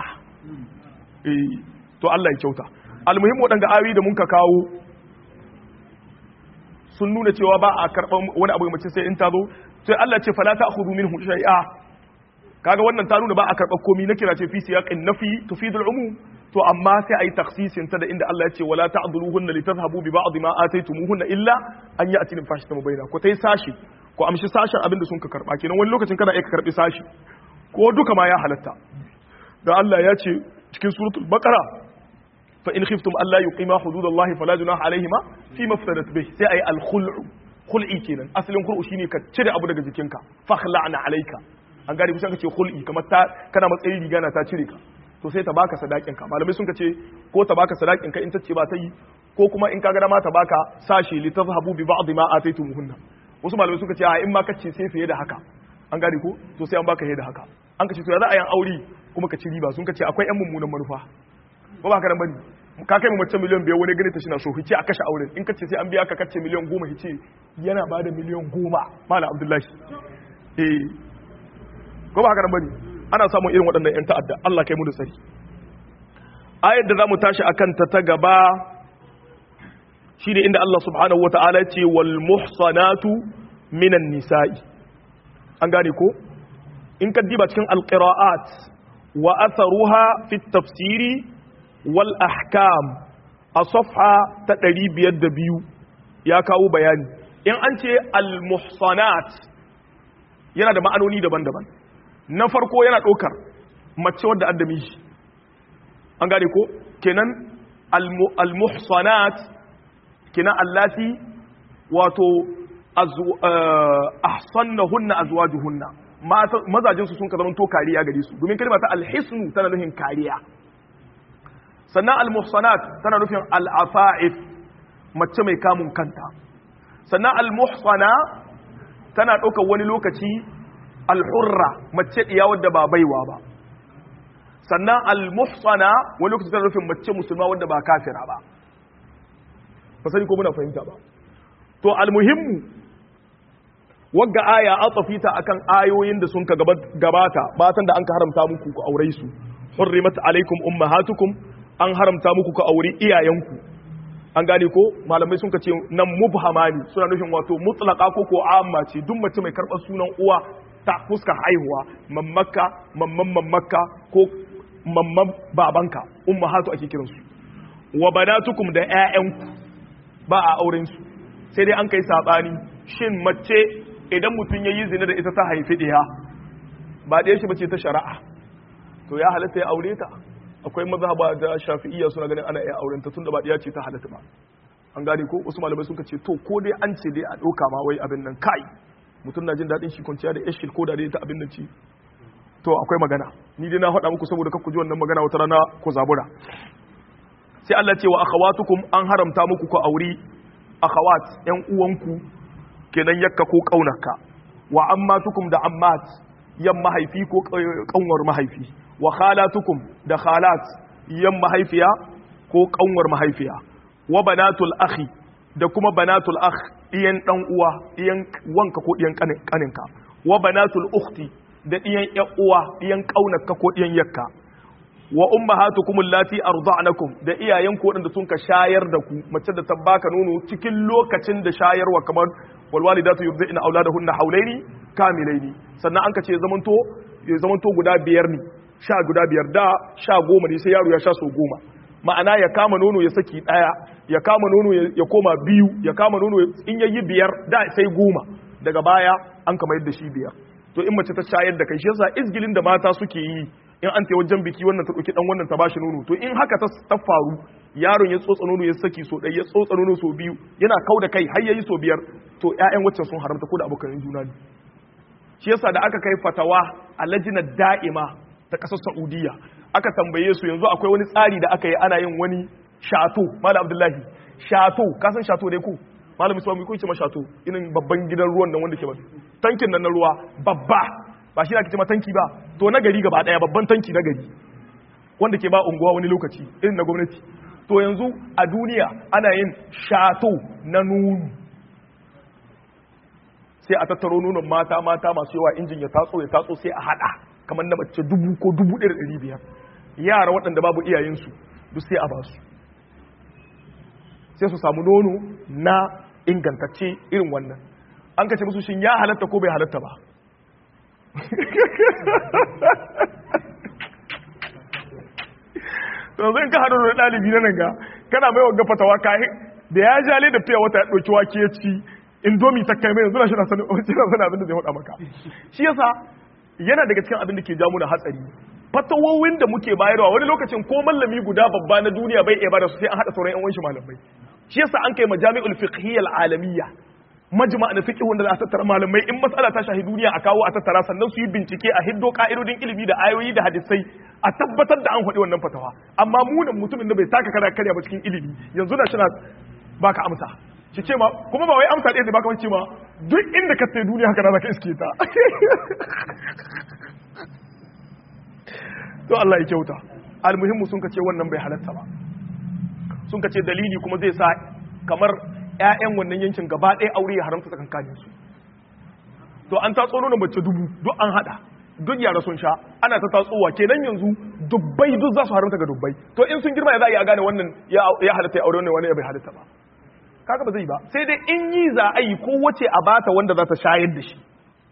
eh to Allah ya kyauta almuhim waɗanda ayoyi da mun ka kawo sun nuna cewa ba a karɓar wani abu mace sai in ta zo sai Allah ce fala ta'khudhu minhu shay'a kaga wannan ta nuna ba a karɓar komi na kira ce fi siyaqin nafi tufidul umum to amma sai ayi takhsisin ta da inda Allah ya ce wala ta'dhuluhunna litadhhabu bi ba'd ma ataytumuhunna illa an ya'ti min fahshatin mubayyana ko tai sashi ko amshi sashen abin da sun ka karba kenan wani lokacin kana aika karbi sashi ko duka ma ya halatta da Allah ya ce cikin suratul baqara fa in khiftum alla yuqima hududallahi fala junaha alaihima fi maftadat bih sai ayi al-khul'u khul'i kenan asalin khul'u shine ka cire abu daga jikinka fakhla'na alayka an gari kusan ka ce khul'i kamar ta kana matsayin riga na ta cire ka to sai ta baka sadakin ka malamai sun ka ce ko ta baka sadakin ka in ta ce ba ta yi ko kuma in ka ga dama ta baka sashi li tazhabu bi ba'd ma ataytumuhunna wasu malamai suka ce a in ma kace sai fiye da haka an gari ko to sai an baka fiye da haka an kace to ya za a yi aure kuma ka ci riba sun ka ce akwai yan mummunan manufa ba ba ka nan bane ka kai mu mace miliyan biyar wani gani ta shi na so hice a kashe auren in kace sai an biya ka kace miliyan goma hice yana ba da miliyan goma malam abdullahi eh ko ba haka nan bane ana samun irin waɗannan yan ta'adda Allah kai mu da sari ayar da zamu tashi akan ta ta gaba shine inda Allah subhanahu wataala ya ce wal muhsanatu minan nisa'i an gane ko in ka diba cikin alqira'at wa atharuha fi tafsiri wal ahkam a safha ta ɗari biyar da biyu ya kawo bayani in an ce al muhsanat yana da ma'anoni daban-daban na farko yana ɗaukar mace wadda adda miji an gane ko kenan al muhsanat kenan allati wato ahsannahunna azwajuhunna mazajin su sun ka zamanto kariya gare su domin kalma ta alhisnu tana nufin kariya sannan almuhsanat tana nufin al'afa'if mace mai kamun kanta sannan almuhsana tana ɗaukar wani lokaci alhurra mace ɗiya wadda ba baiwa ba sannan almuhsana wani lokaci tana nufin mace musulma wadda ba kafira ba ba sani ko muna fahimta ba to almuhimmu wagga aya atafita akan ayoyin da sun ka gabata batan da an ka haramta muku ku aure su hurrimat alaikum ummahatukum an haramta muku ku aure iyayenku an gane ko malamai sun ka ce nan mubhamani suna nufin wato mutlaqa ko ko amma ce duk mace mai karɓar sunan uwa ta fuska haihuwa mammakka mamman mammakka ko mamman babanka ummahatu ake kiransu wa banatukum da ƴaƴanku ba a auren su sai dai an kai sabani shin mace idan mutum ya yi zina da ita ta haifi ɗaya ba ɗaya shi bace ta shari'a to ya halatta ya aure ta akwai mazhaba da shafi'iyya suna ganin ana iya auren ta tunda ba ɗaya ce ta halatta ba an gane ko wasu malamai suka ce to ko dai an ce dai a ɗauka ma wai abin nan kai mutum na jin daɗin shi kwanciya da yashil ko da dai ta abin nan ci to akwai magana ni dai na faɗa muku saboda kakku ji wannan magana wata rana ku zabura sai Allah ce wa akhawatukum an haramta muku ku auri akhawat yan uwanku kenan yakka ko kaunarka wa ammatukum da ammat yan mahaifi ko kanwar mahaifi wa khalatukum da khalat yan mahaifiya ko kanwar mahaifiya wa banatul akhi da kuma banatul akh iyan dan uwa iyan wanka ko iyan kaninka wa banatul ukhti da iyan yan uwa iyan kaunarka ko iyan yakka wa ummahatukum allati arda'nakum da iyayenku wadanda sun ka shayar da ku mace da ta baka nono cikin lokacin da shayarwa kamar walwalidatu yurdina auladahunna hawlaini kamilaini sannan an ka ce zamanto ya zamanto guda biyar ne sha guda biyar da sha goma ne sai yaro ya sha so goma ma'ana ya kama nono ya saki daya ya kama nono ya koma biyu ya kama nono in yayi biyar da sai goma daga baya an kama yadda shi biyar to in mace ta shayar da kai shi yasa izgilin da mata suke yi in an tai wajen biki wannan ta dauki dan wannan ta bashi nono to in haka ta faru yaron ya tsotsa nono ya saki so ɗaya ya tsotsa nono so biyu yana kau da kai har yayi so biyar to ƴaƴan waccan sun haramta ko da abokan juna ne shi yasa da aka kai fatawa a lajinar da'ima ta ƙasar Saudiya aka tambaye su yanzu akwai wani tsari da aka yi ana yin wani shato malam Abdullahi shato ka san shato dai ko malam Isma'il ko ce ma shato irin babban gidan ruwan nan wanda ke ba tankin nan na ruwa babba ba shi ake ce ma tanki ba to na gari gaba daya babban tanki na gari wanda ke ba unguwa wani lokaci irin na gwamnati to yanzu a duniya ana yin shato na nunu sai a tattaro nunan mata mata masu yawa injin ya tatso ya tatso sai a hada kamar na mace dubu ko dubu ɗaya da ɗari biyar yara waɗanda babu iyayensu duk sai a basu sai su samu nono na ingantacce irin wannan an kace musu shin ya halatta ko bai halatta ba yanzu in ka haɗu da ɗalibi na nan ga kana mai wanga fatawa ka da ya jale da fiye wata ya ɗauki wake ya ci indomi ta kai mai yanzu na shi na sanin abin da zai haɗa maka shi yasa yana daga cikin abin da ke jamu da hatsari fatawowin da muke bayarwa wani lokacin ko mallami guda babba na duniya bai iya bada su sai an haɗa sauran yan wanshi malamai shi yasa an kai majami'ul fiqhiyya al-alamiyya majma' na fiqh wanda za a tattara malamai in mas'ala ta shahi duniya a kawo a tattara sannan su yi bincike a hiddo ka'idodin ilimi da ayoyi da hadisai a tabbatar da an faɗi wannan fatawa amma mu da mutumin da bai taka kada karya ba cikin ilimi yanzu na shina baka amsa shi ce ma kuma ba wai amsa ɗaya zai baka wance ma duk inda ka sai duniya haka na zaka iske ta to Allah ya kyauta almuhimmu sun kace wannan bai halatta ba sun kace dalili kuma zai sa kamar ƴaƴan wannan yankin gaba ɗaya aure ya haramta tsakankanin su to an tatso nonon mace dubu duk an hada duk yara sun sha ana ta tatsowa kenan yanzu dubbai duk za su haramta ga dubbai to in sun girma ya za a yi a gane wannan ya halatta ya aure wannan wani ya bai halatta ba kaga ba zai ba sai dai in yi za a yi ko wace a bata wanda za ta shayar da shi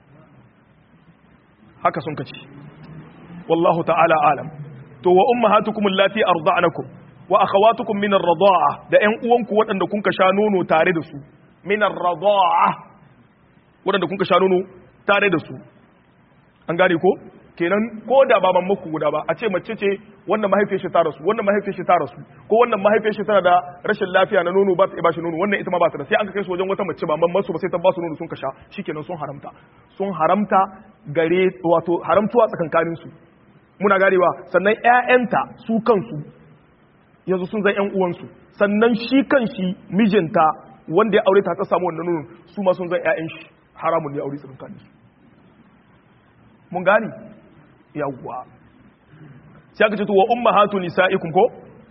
haka sun kace wallahu ta'ala alam to wa ummahatukum allati arda'nakum wa akhawatukum min ar-rida'a da ƴan uwanku waɗanda kun ka sha nono tare da su min ar-rida'a waɗanda kun ka sha nono tare da su an gane ko kenan ko da ba mammaku guda ba a ce mace ce wannan mahaifiyar shi ta rasu wannan mahaifiyar shi ta rasu ko wannan mahaifiyar shi tana da rashin lafiya na nono ba ta ba shi nono wannan ita ma ba ta da sai an kai su wajen wata mace ba mamman su ba sai ta ba su nono sun ka sha shikenan sun haramta sun haramta gare wato haramtuwa tsakankanin su muna garewa sannan ƴaƴanta su kansu yanzu sun zan ƴan uwansu sannan shi kanshi mijinta wanda ya aure ta ta samu wannan nono su ma sun zan ƴaƴan shi haramun ne aure tsakankanin su mun gani yawwa sai aka ce to wa ummahatu nisaikum ko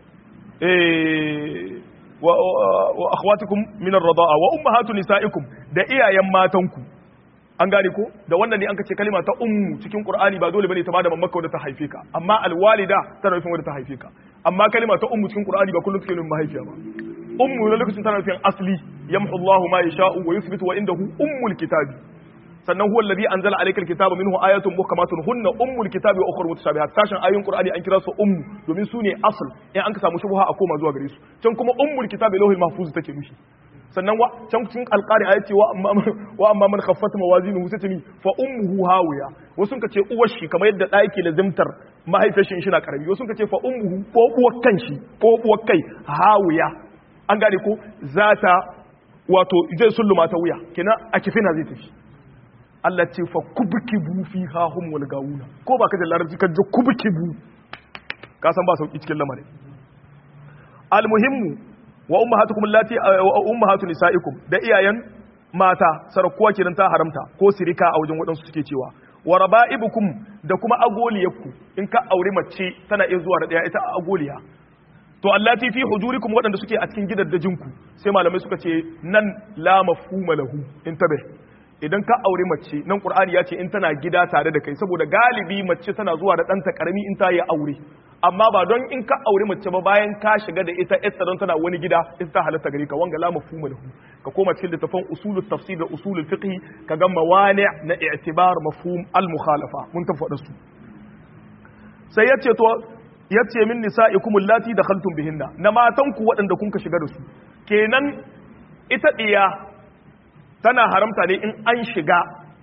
eh wa wa akhwatukum min ar-rida'a wa ummahatu nisaikum da iyayen matanku an gane ko da wannan ne an kace kalima ta ummu cikin qur'ani ba dole bane ta bada mamaka wadda ta haife ka amma alwalida tana nufin wadda ta haife ka amma kalima ta ummu cikin qur'ani ba kullum take nufin mahaifiya ba ummu na lokacin tana nufin asli yamhu Allahu ma yasha'u wa yuthbitu wa indahu ummul kitabi sannan huwa alladhi anzala alayka alkitaba minhu ayatun muhkamatun hunna ummul kitabi wa ukhra mutashabihat sashin ayoyin qur'ani an kira su ummu domin su ne asl in an ka samu shubha a koma zuwa gare su can kuma ummul kitabi lawhil mahfuz take nufi sannan wa can cikin alqari ayati wa amma wa amma man khaffat mawazinuhu satami fa ummuhu hawiya wasu ka ce uwar shi kamar yadda da yake lazimtar mahaifiyar shi na karami wasu ka ce fa ummuhu ko uwar kanshi ko uwar kai hawiya an gane ko zata wato zai sulluma ta wuya kina a kifina zai tafi Allah ce fa kubkibu fiha hum wal gawuna ko ba ka da larabci ka ji kubkibu ka san ba sauki cikin lamarin almuhimmu wa ummahatukum allati wa ummahatu nisaikum da iyayen mata sarakuwa kenan ta haramta ko sirika a wajen wadansu suke cewa wa raba'ibukum da kuma agoliyarku in ka aure mace tana iya zuwa da daya ita agoliya to allati fi hujurikum wadanda suke a cikin gidaddajinku sai malamai suka ce nan la mafhuma lahu intabe idan ka aure mace nan qur'ani ya ce in tana gida tare da kai saboda galibi mace tana zuwa da ɗanta karami in ta yi aure amma ba don in ka aure mace ba bayan ka shiga da ita ita don tana wani gida ita ta halatta gare ka wanga la mafhuma lahu ka koma cikin littafin usulut tafsir da usulul fiqh ka ga mawani na i'tibar mafhum al mukhalafa mun tafada su sai yace to yace min nisaikum allati dakhaltum bihinna na matanku waɗanda kun ka shiga da su kenan ita diya tana haramta ne in an shiga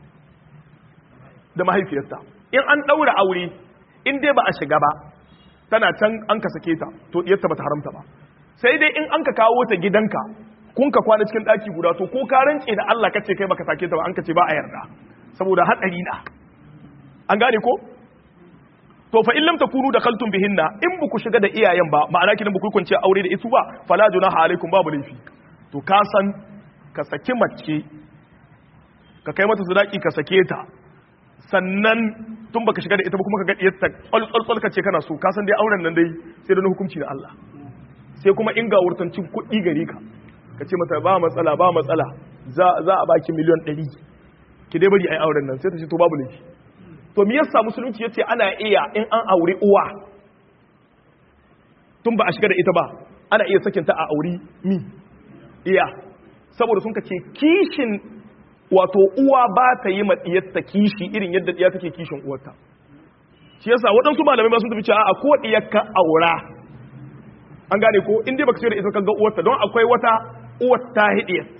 da mahaifiyarta in an ɗaura aure in dai ba a shiga ba tana can an ka sake ta to diyarta ba ta haramta ba sai dai in an ka kawo ta gidanka kun ka kwana cikin ɗaki guda to ko ka rance da Allah kace kai baka sake ta ba an ka ce ba a yarda saboda hatsari na an gane ko to fa in lam takunu dakhaltum bihinna in buku shiga da iyayen ba ma'ana kidan buku kunce aure da isu ba fala junaha alaikum babu laifi to ka san ka saki mace ka kai mata sadaki ka sake ta sannan tun baka shiga da ita ba kuma ka ga diyarta tsaltsal ka ce kana so ka san dai auren nan dai sai da hukunci da Allah sai kuma in ga wurtancin kuɗi gare ka ka ce mata ba matsala ba matsala za za a baki miliyan ɗari ki dai bari ai auren nan sai ta ce to babu laifi to me yasa musulunci yace ana iya in an aure uwa tun ba a shiga da ita ba ana iya sakinta a aure mi iya saboda sun kace kishin wato uwa ba ta yi matsiyarta kishi irin yadda ɗiya take kishin uwarta shi yasa waɗansu malamai ba sun tafi cewa a ko ɗiyar ka aura an gane ko in dai baka sayar da ita kaga uwarta don akwai wata uwar ta hidiyat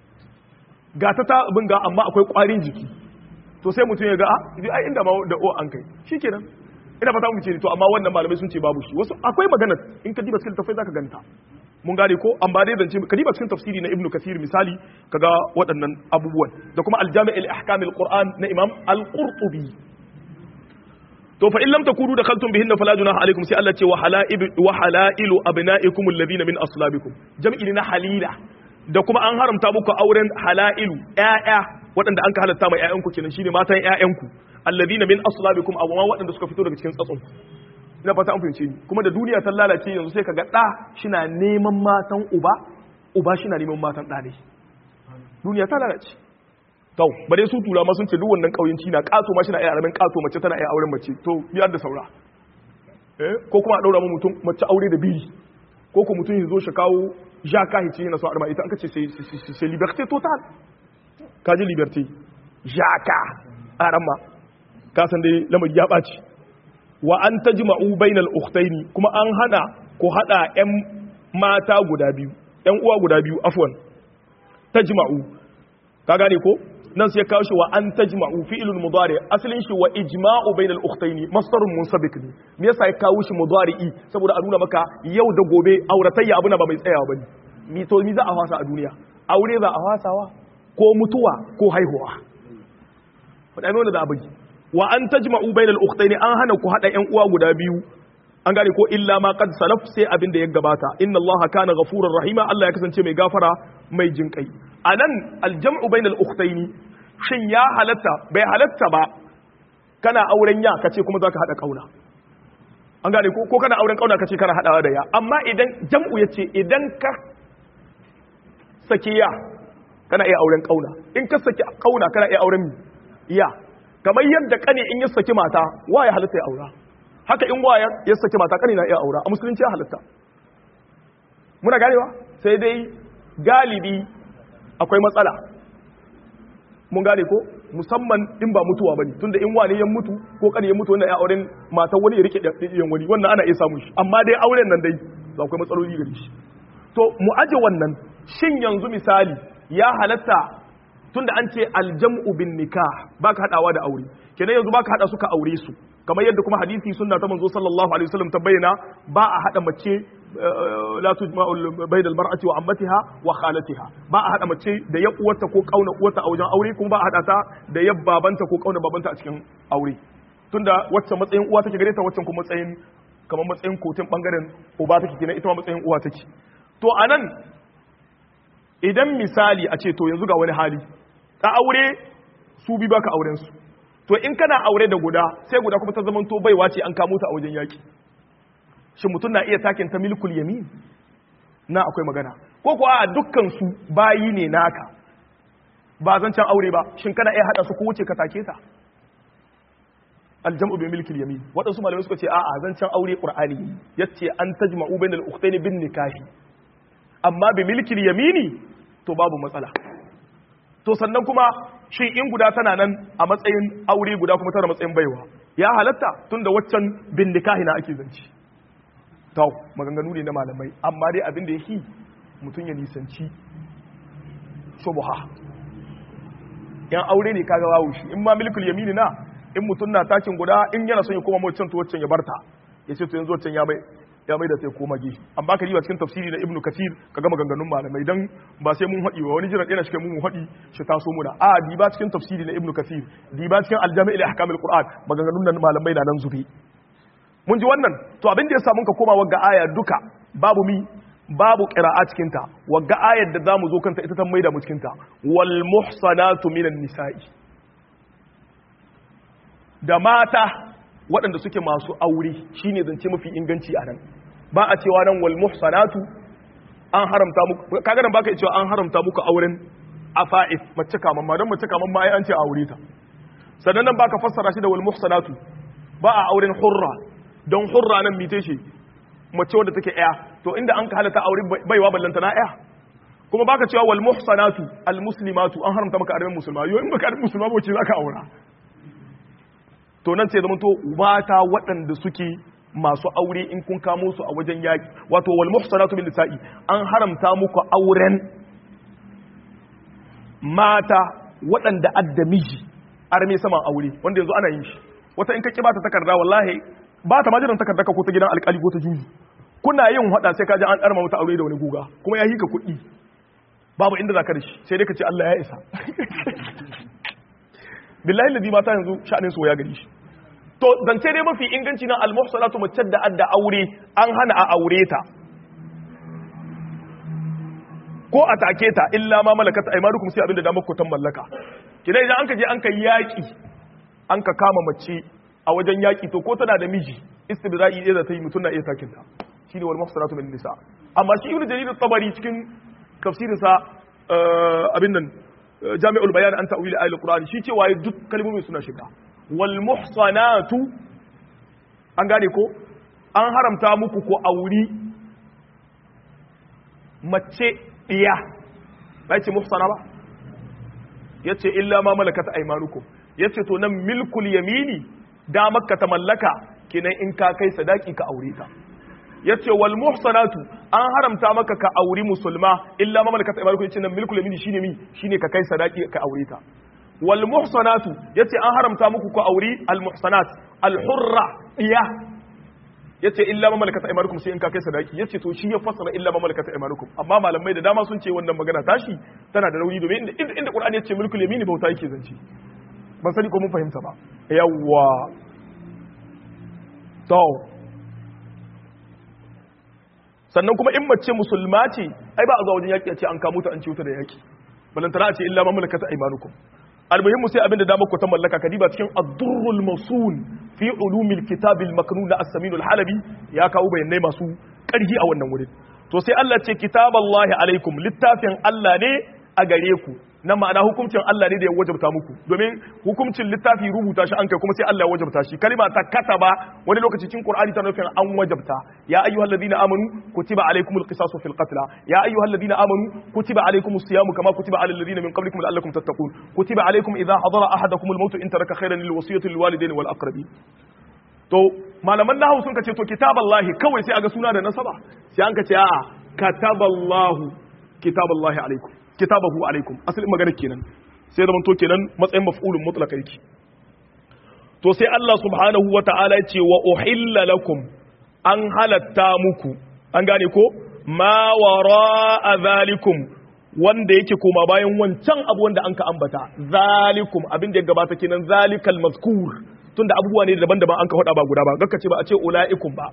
ga ta ta abin ga amma akwai kwarin jiki to sai mutum ya ga ah ai inda ma da uwa an kai shikenan ina fata mu ce to amma wannan malamai sun ce babu shi wasu akwai magana in ka diba cikin tafsiri zaka ganta mun gane ko an ba dai zance ka diba cikin tafsiri na ibnu kathir misali kaga waɗannan abubuwan da kuma al-jami' al-ahkam al-quran na imam al-qurtubi to fa in lam takunu dakhaltum bihinna fala junaha alaykum sai Allah ce wa halaib wa halailu abnaikum alladhina min aslabikum jam'i na halila da kuma an haramta muku auren halailu ƴaƴa waɗanda an ka halatta mai ƴaƴanku kenan shine matan ƴaƴanku alladhina min aslabikum aw ma waɗanda suka fito daga cikin tsatson ina fata an fahimce ni kuma da duniya ta lalace yanzu sai kaga da shina neman matan uba uba shina neman matan da ne duniya ta lalace to bare su tura ma sun ce duk wannan kauyenci na kaso ma shina iya aramin kaso mace tana iya auren mace to biyar da saura eh ko kuma a daura mu mutum mace aure da biri ko ko mutum ya zo shi kawo jaka hici yana so arma ita an kace sai sai liberté totale kaji liberté jaka arama ka san dai lamari ya baci wa an tajma'u bainal ukhtaini kuma an hana ko hada ƴan mata guda biyu ƴan uwa guda biyu afwan tajma'u ka gane ko nan sai kawo shi wa an tajma'u fi'lul mudari asalin shi wa ijma'u bainal ukhtaini masdarun munsabik ne me yasa ya kawo shi mudari'i saboda a nuna maka yau da gobe auratayya abuna ba mai tsayawa bane mi to mi za a fasa a duniya aure za a fasawa ko mutuwa ko haihuwa wadai nuna da abin wa an tajma'u bainal ukhtaini an hana ku hada ƴan uwa guda biyu an gane ko illa ma qad salaf sai abin da ya gabata inna allaha kana ghafurur rahima Allah ya kasance mai gafara mai jinkai anan aljam'u bainal ukhtaini shin ya halatta bai halatta ba kana auren ya kace kuma zaka hada kauna an gane ko ko kana auren kauna kace kana hadawa da ya amma idan jam'u yace idan ka saki ya kana iya auren kauna in ka saki kauna kana iya auren ya kamar yadda kane in ya saki mata wa ya halatta ya aura haka in wa ya saki mata kane na iya aura a musulunci ya halatta muna ganewa sai dai galibi akwai matsala mun gane ko musamman in ba mutuwa bane tunda in wani ya mutu ko kane ya mutu wannan ya auren matan wani ya rike ɗiyan wani wannan ana iya samun shi amma dai auren nan dai ba akwai matsaloli gare shi to mu aje wannan shin yanzu misali ya halatta tunda an ce aljam'u bin nikah baka hadawa da aure kenan yanzu baka hada suka aure su kamar yadda kuma hadisi sunna ta manzo sallallahu alaihi wasallam ta bayyana ba a hada mace la tujma'u bainal mar'ati wa ammatiha wa khalatiha ba a hada mace da ya uwarta ko kauna uwarta a wajen aure kuma ba a hada ta da ya babanta ko kauna babanta a cikin aure tunda wacce matsayin uwa take gare ta wacce kuma matsayin kamar matsayin kotin bangaren uba take kenan ita ma matsayin uwa take to anan idan misali a ce to yanzu ga wani hali ka aure su bi baka auren su to in kana aure da guda sai guda kuma ta zaman to baiwa ce an kamo ta a wajen yaki shin mutum na iya takin ta milkul yamin na akwai magana ko kuwa a dukkan su bayi ne naka ba zan can aure ba shin kana iya hada su ko wuce ka take ta aljam'u bi milkil yamin wadansu malamai suka ce a'a zan can aure qur'ani yace an tajma'u bainal ukhtayn bin nikahi amma bi milkil yamini to babu matsala to sannan kuma shi in guda tana nan a matsayin aure guda kuma tana matsayin baiwa ya halatta tunda waccan bin nikahi na ake zanci to maganganu ne na malamai amma dai abin da yake mutum ya nisanci shubha yan aure ne kaga wawo shi in ma milkul yamini na in mutum na takin guda in yana son ya koma waccan to waccan ya barta ya ce to yanzu waccan ya bai ya mai da sai koma gefe amma ka riba cikin tafsiri na ibnu kathir ka ga maganganun malamai dan ba sai mun haɗi ba wani jiran ɗaya cikin mun haɗi shi taso muna a diba cikin tafsiri na ibnu kathir diba cikin aljami' ila ahkam alquran maganganun nan malamai na nan zube mun ji wannan to abin da ya samu ka koma wagga aya duka babu mi babu qira'a cikin ta wagga ayar da zamu zo kanta ita ta maida mu cikin ta wal muhsanatu minan nisa'i da mata waɗanda suke masu aure shine zance mafi inganci a nan ba a cewa nan wal muhsanatu an haramta muku kaga nan baka cewa an haramta muku auren afa'if mace kaman ma don mace kaman ma ai an ce a aure ta sannan nan baka fassara shi da wal muhsanatu ba a auren hurra don hurra nan mite shi mace wadda take aya to inda an ka halata aure baiwa ballanta na aya kuma baka cewa wal muhsanatu al muslimatu an haramta maka auren musulma yo in baka auren musulma ba ce zaka aura to nan sai zamanto mata waɗanda suke masu aure in kun kamo su a wajen yaki wato wal muhsanatu min nisa'i an haramta muku auren mata waɗanda adda miji arme saman aure wanda yanzu ana yin shi wata in ka ki bata takarda wallahi ba ta majiran takarda ka ko ta gidan alƙali ko ta juji kuna yin hada sai ka ji an arma mata aure da wani guga kuma ya hika kuɗi babu inda zaka da shi sai dai ka ce Allah ya isa billahi ladi mata yanzu sha'anin soyayya gari shi to zance dai mafi inganci na al-muhsanatu mace da adda aure an hana a aure ta ko a take ta illa ma malakat aymanukum sai abinda da muku tan mallaka kidai idan anka je anka yaki anka kama mace a wajen yaki to ko tana da miji istibra'i da ta yi mutun na iya takin ta shine wal muhsanatu min nisa amma shi ibnu jarir at-tabari cikin tafsirin sa abin nan jami'ul bayan an ta'wil ayatul qur'ani shi cewa duk kalmomin suna shiga wal muhsanatu an gane ko an haramta muku ko auri mace diya bai ce muhsana ba yace illa ma malakat aymanukum yace to nan milkul yamini da makka ta mallaka kenan in ka kai sadaki ka aure ta yace wal muhsanatu an haramta maka ka auri musulma illa ma malakat aymanukum yace nan milkul yamini shine mi shine ka kai sadaki ka aure ta wal muhsanatu yace an haramta muku ku auri al muhsanat al hurra diya yace illa ma malakat aymanukum sai in ka kai sadaki yace to shi ya fassara illa ma malakat aymanukum amma malamai da dama sun ce wannan magana tashi tana da rauni domin inda inda Qur'ani yace mulkul yamini bauta yake zance ban sani ko mun fahimta ba yawwa to sannan kuma in mace musulma ce ai ba a zuwa wajen yaki a ce an kamo ta an ciwo ta da yaki balantana a ce illa ma malakat aymanukum almuhimmu sai abinda da muku ta mallaka kadiba cikin ad-durrul masul fi ulumil kitab al-maknun as-samin al-halabi ya kawo bayanai masu karhi a wannan wurin to sai Allah ce kitaballahi alaikum littafin Allah ne a gare ku nan ma'ana hukuncin Allah ne da ya wajabta muku domin hukuncin littafi rubuta shi an kai kuma sai Allah ya wajabta shi kalma ta kataba wani lokaci cikin Qur'ani ta nufin an wajabta ya ayyuhalladhina amanu kutiba alaykumul qisasu fil qatl ya ayyuhalladhina amanu kutiba alaykumus siyamu kama kutiba alal ladina min qablikum la'allakum tattaqun kutiba alaykum idha hadara ahadakumul maut in taraka khayran lil wasiyati lil walidayni wal aqrabin to malaman nahwu sun kace to kitaballahi kawai sai aga suna da nasaba sai an kace a'a kataballahu kitaballahi alaykum kitabahu alaikum asalin magana kenan sai da manto kenan matsayin maf'ulun mutlaq yake to sai Allah subhanahu wata'ala ya ce wa uhilla lakum an halatta muku an gane ko ma wara'a zalikum wanda yake koma bayan wancan abu wanda anka ambata zalikum abin da ya gabata kenan zalikal mazkur tunda abubuwa ne daban-daban anka hada ba guda ba gakka ce ba a ce ulaikum ba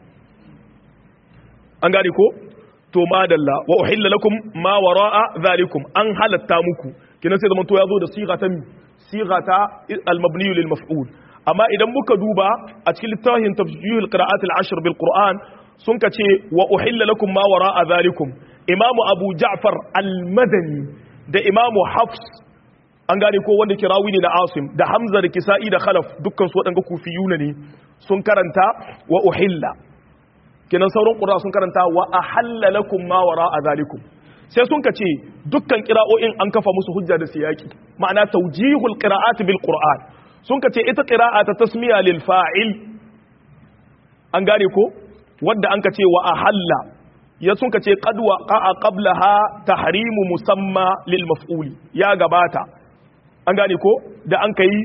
an gane ko to madalla wa uhilla lakum ma wara'a zalikum an halatta muku kinan sai zaman to yazo da sigata sigata al-mabni lil maf'ul amma idan muka duba a cikin littafin tafsir al-qira'at al-ashr bil qur'an sun kace wa uhilla lakum ma wara'a zalikum imamu abu ja'far al-madani da imamu hafs an gane ko wanda kirawi ne na asim da hamza da kisa'i da khalaf dukkan su wadanga kufiyuna ne sun karanta wa uhilla kenan sauran qur'a sun karanta wa ahalla lakum ma wara'a zalikum sai sun kace dukkan qira'o'in an kafa musu hujja da siyaki ma'ana tawjihul qira'at bil qur'an sun kace ita qira'a ta tasmiya lil fa'il an gane ko wanda an kace wa ahalla ya sun kace qad waqa'a qablaha tahrimu musamma lil maf'uli ya gabata an gane ko da an kai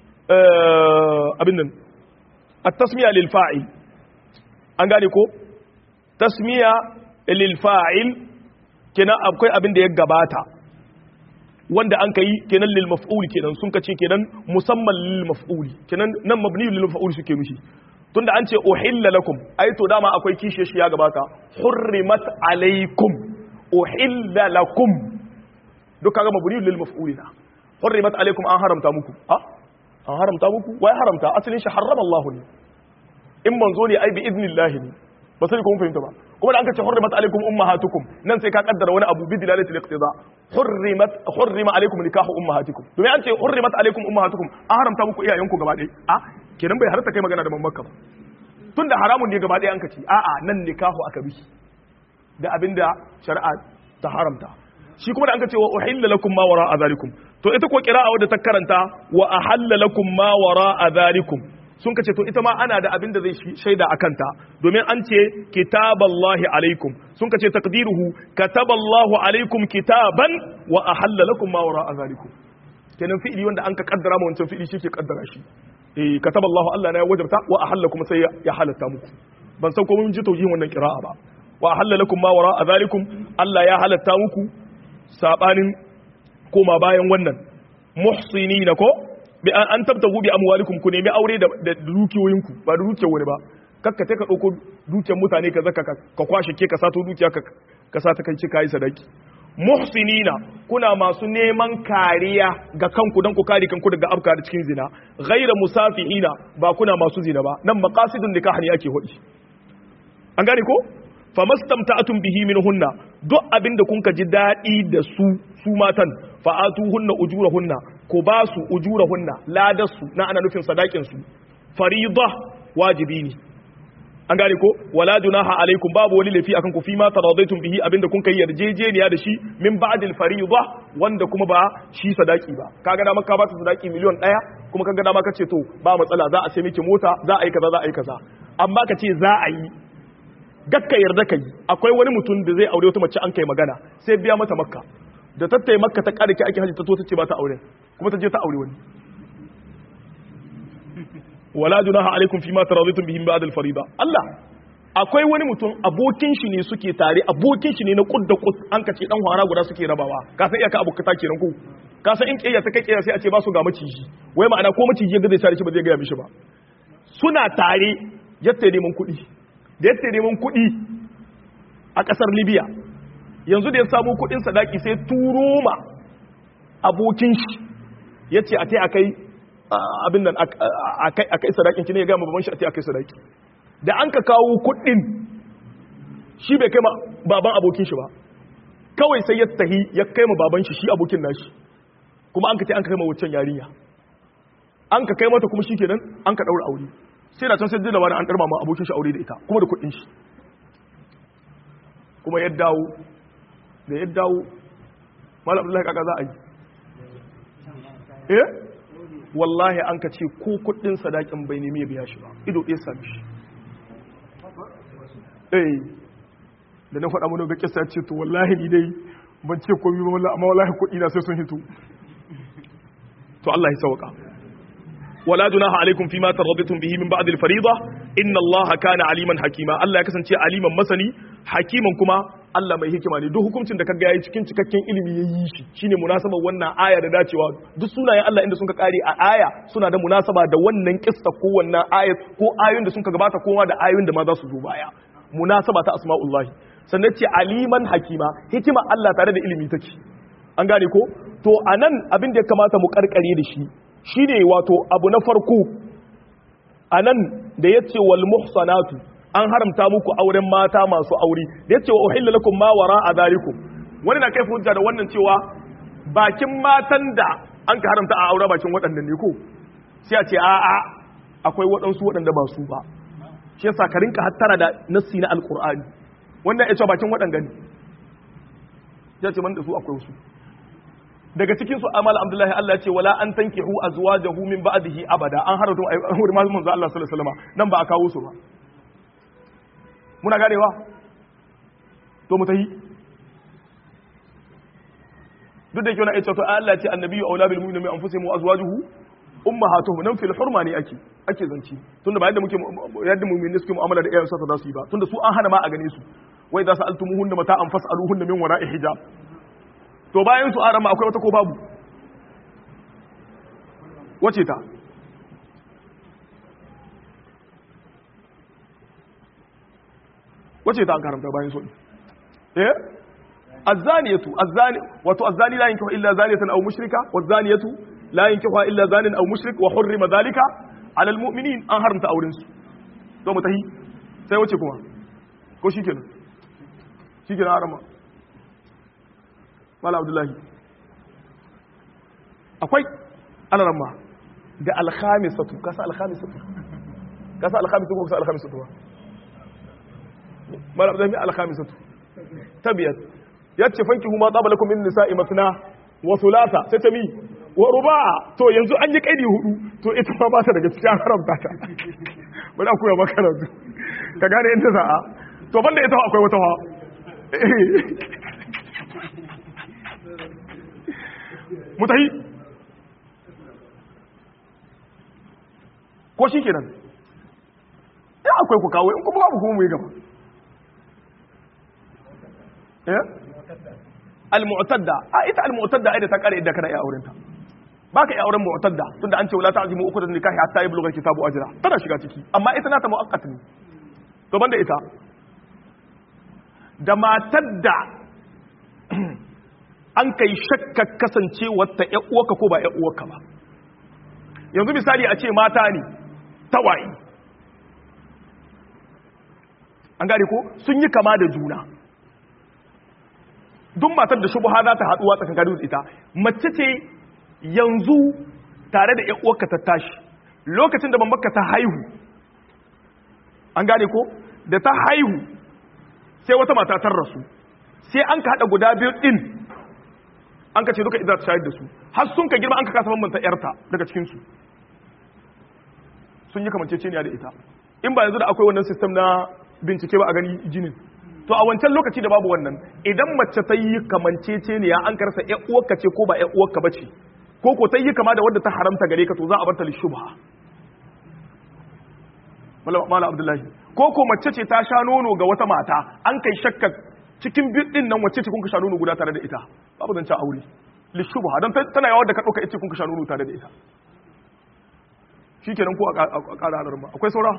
abin nan at-tasmiya lil fa'il an gane ko tasmiya lil fa'il kenan akwai abin da ya gabata wanda an kai kenan lil maf'ul kenan sun kace kenan musamman lil maf'ul kenan nan mabni lil maf'ul suke mishi tunda an ce uhilla lakum ai to dama akwai kishe shi ya gabata hurrimat alaikum uhilla lakum duk kaga mabni lil maf'ul na hurrimat alaikum an haramta muku a an haramta muku wai haramta asalin shi harrama Allah ne in manzo ne ai bi idnillahi ne ba sai kun fahimta ba kuma da an kace hurrimat alaikum ummahatukum nan sai ka kaddara wani abu bi dilalati al-iqtida hurrimat hurrima alaikum nikahu ummahatikum to me an ce hurrimat alaikum ummahatukum an haramta muku iyayenku gaba ɗaya a kenan bai harta kai magana da mamaka ba tunda haramun ne gaba ɗaya an kace a a nan nikahu aka bi da abinda shari'a ta haramta shi kuma da an kace wa uhilla lakum ma wara'a zalikum to ita ko qira'a wadda ta karanta wa ahalla lakum ma wara'a zalikum sun kace to ita ma ana da abin da zai shaida akan ta domin an ce kitaballahi alaikum sun kace taqdiruhu kataballahu alaikum kitaban wa ahalla lakum ma wara'a zalikum kenan fi'ili wanda an ka kaddara ma wancan fi'ili shi ke kaddara shi eh kataballahu Allah na ya wajabta wa ahalla kuma sai ya halatta muku ban san ko mun ji taujihin wannan qira'a ba wa ahalla lakum ma wara'a zalikum Allah ya halatta muku sabanin koma bayan wannan muhsinina ko bi an tabtagu bi amwalikum ku nemi aure da dukiyoyinku ba da dukiyar wani ba kakka ta ka dauko dukiyar mutane ka zaka ka kwashe ke ka sato dukiya ka ka sata kai ci kai sadaki muhsinina kuna masu neman kariya ga kanku dan ku kare kanku daga abka da cikin zina ghayra musafihina ba kuna masu zina ba nan maqasidun nikah ne ake hodi an gane ko famastamta'atum bihi minhunna duk abinda kun ka ji dadi da su su matan fa'atuhunna ujurahunna ko ba su ujurahunna ladarsu na ana nufin sadakin su farida wajibi ne an gane ko wala junaha alaikum babu wani lafi akan ku fi ma taradaitum bihi abinda kun kai yarjejeniya da shi min ba'dil farida wanda kuma ba shi sadaki ba kaga da maka ba ta sadaki miliyon ɗaya kuma kaga da maka ce to ba matsala za a sai miki mota za a yi kaza za a yi kaza amma ka ce za a yi gakka yarda kai akwai wani mutum da zai aure wata mace an kai magana sai biya mata makka da tattai makka ta kare ki ake haji ta to ta ce ba ta aure kuma ta je ta aure wani wala junaha alaikum fima taradaitum bihi ba'd al-farida Allah akwai wani mutum abokin shi ne suke tare abokin shi ne na kud da kud an kace dan hwara guda suke rabawa ka san iyaka abokata kenan ko ka san in kiyaya ta kai kiyaya sai a ce ba su ga maciji wai ma'ana ko maciji ga zai tare shi ba zai ga mishi ba suna tare yatta neman kuɗi da yatta neman kuɗi a ƙasar Libya yanzu da ya samu kuɗin sadaki sai turo ma abokin shi yace a tai akai abin nan a kai sadakin ki ne ya gama baban shi a ce a kai sadaki da an ka kawo kuɗin shi bai kai ma baban abokin shi ba kawai sai ya tahi ya kai ma baban shi shi abokin nashi kuma an ka ce an ka kai ma waccan yarinya an ka kai mata kuma shi kenan an ka ɗaura aure sai da can sai da wani an ɗarma ma abokin shi aure da ita kuma da kuɗin shi kuma ya dawo da ya dawo malam Abdullahi kaka za a yi eh wallahi an ka ce ko kudin sadakin bai nemi ya biya shi ba ido ɗaya sami shi eh da na faɗa mana ga kisa ce to wallahi ni dai ban ce komai ba wallahi amma wallahi kudi na sai sun hito to Allah ya sauka wala junaha alaikum fima taradditum bihi min ba'd al-fariida inna Allah kana aliman hakima Allah ya kasance aliman masani hakiman kuma Allah mai hikima ne duk hukuncin da kaga yayi cikin cikakken ilimi yayi shi shine munasabar wannan aya da dacewa duk sunayen Allah inda sun ka kare a aya suna da munasaba da wannan kissa ko wannan ayat ko ayoyin da sun ka gabata ko da ayoyin da ma za su zo baya munasaba ta asma'ullahi sannan ce aliman hakima hikima Allah tare da ilimi take an gane ko to anan abin da ya kamata mu karkare da shi shine wato abu na farko anan da yace wal muhsanatu an haramta muku auren mata masu aure da yace wa uhilla lakum ma wara'a dhalikum wani na kai hujja da wannan cewa bakin matan da an ka haramta a aure bakin waɗannan ne ko sai a ce a a akwai waɗansu waɗanda ba su ba shi yasa ka rinka hattara da nassi na alqur'ani wannan ya ce bakin waɗanda ne ya ce man da su akwai su daga cikin su amal abdullahi Allah ya ce wala an tankihu azwajahu min ba'dihi abada an haramta auren manzo Allah sallallahu alaihi wasallam nan ba a kawo su ba muna ganewa to mu tahi duk da yake wani aita to Allah ce annabiyyu aula bil mu'minina min anfusihim wa azwajuhu ummahatuhum nan fil hurma ne ake ake zanci tunda ba yadda muke yadda mu'minai suke mu'amala da iyayen su za su yi ba tunda su an hana ma a gane su wai za su altumuhunna mata an fas'aluhunna min wara'i hijab to bayan su arama akwai wata ko babu wace ta wace ta an karamta bayan so eh الزانية الزاني وتو الزاني لا ينكح إلا زانية أو مشركة والزانية لا ينكحها إلا زان أو مشرك وحرم ذلك على المؤمنين أن حرمت أورنس تو متهي sai wace kuma ko shikenan shikenan arama wala abdullahi akwai alarama da alkhamisatu kasa alkhamisatu kasa alkhamisatu ko kasa alkhamisatu mala abdullahi alkhamisatu tabiyat yace fanki huma tsaba lakum min nisa'i masna wa thulatha sai ta mi wa ruba'a to yanzu an yi kaidi hudu to ita ma ba ta daga cikin haramta ta bari a koya maka razu ka gane inda za a to banda ita akwai wata wa mutahi ko shi kenan ya akwai ku kawo in kuma babu kuma mu yi gaba eh al-mu'tadda a ita al-mu'tadda ai da ta kare idan kana iya aurenta baka iya auren mu'tadda tunda an ce wala ta'zimu uqdat nikahi hatta yablugha kitabu ajra tana shiga ciki amma ita na ta mu'aqqat ne to banda ita da matar da an kai shakka kasancewar ta ƴan uwarka ko ba ƴan uwarka ba yanzu misali a ce mata ne tawayi an gane ko sun yi kama da juna duk matar da shubha za ta haduwa tsakanin ita mace ce yanzu tare da ƴan uwarka ta tashi lokacin da mamanka ta haihu an gane ko da ta haihu sai wata mata ta rasu sai an ka hada guda biyu din an ka ce duka idan ta shayar da su har sun ka girma an ka kasa bambanta yarta daga cikin su sun yi kamanceceniya da ita in ba yanzu da akwai wannan system na bincike ba a gani jinin to a wancan lokaci da babu wannan idan mace ta yi kamanceceniya an karsa ƴan uwarka ce ko ba ƴan uwarka bace ko ko ta yi kama da wadda ta haramta gare ka to za a bar ta lishubha mala abdullahi ko ko mace ce ta sha nono ga wata mata an kai shakka cikin bidin nan wacce ce kun ka sha nono guda tare da ita babu zan ci aure lishubha don tana yawa da ka dauka ita kun ka sha nono tare da ita shikenan ko a ƙara halar ma akwai saura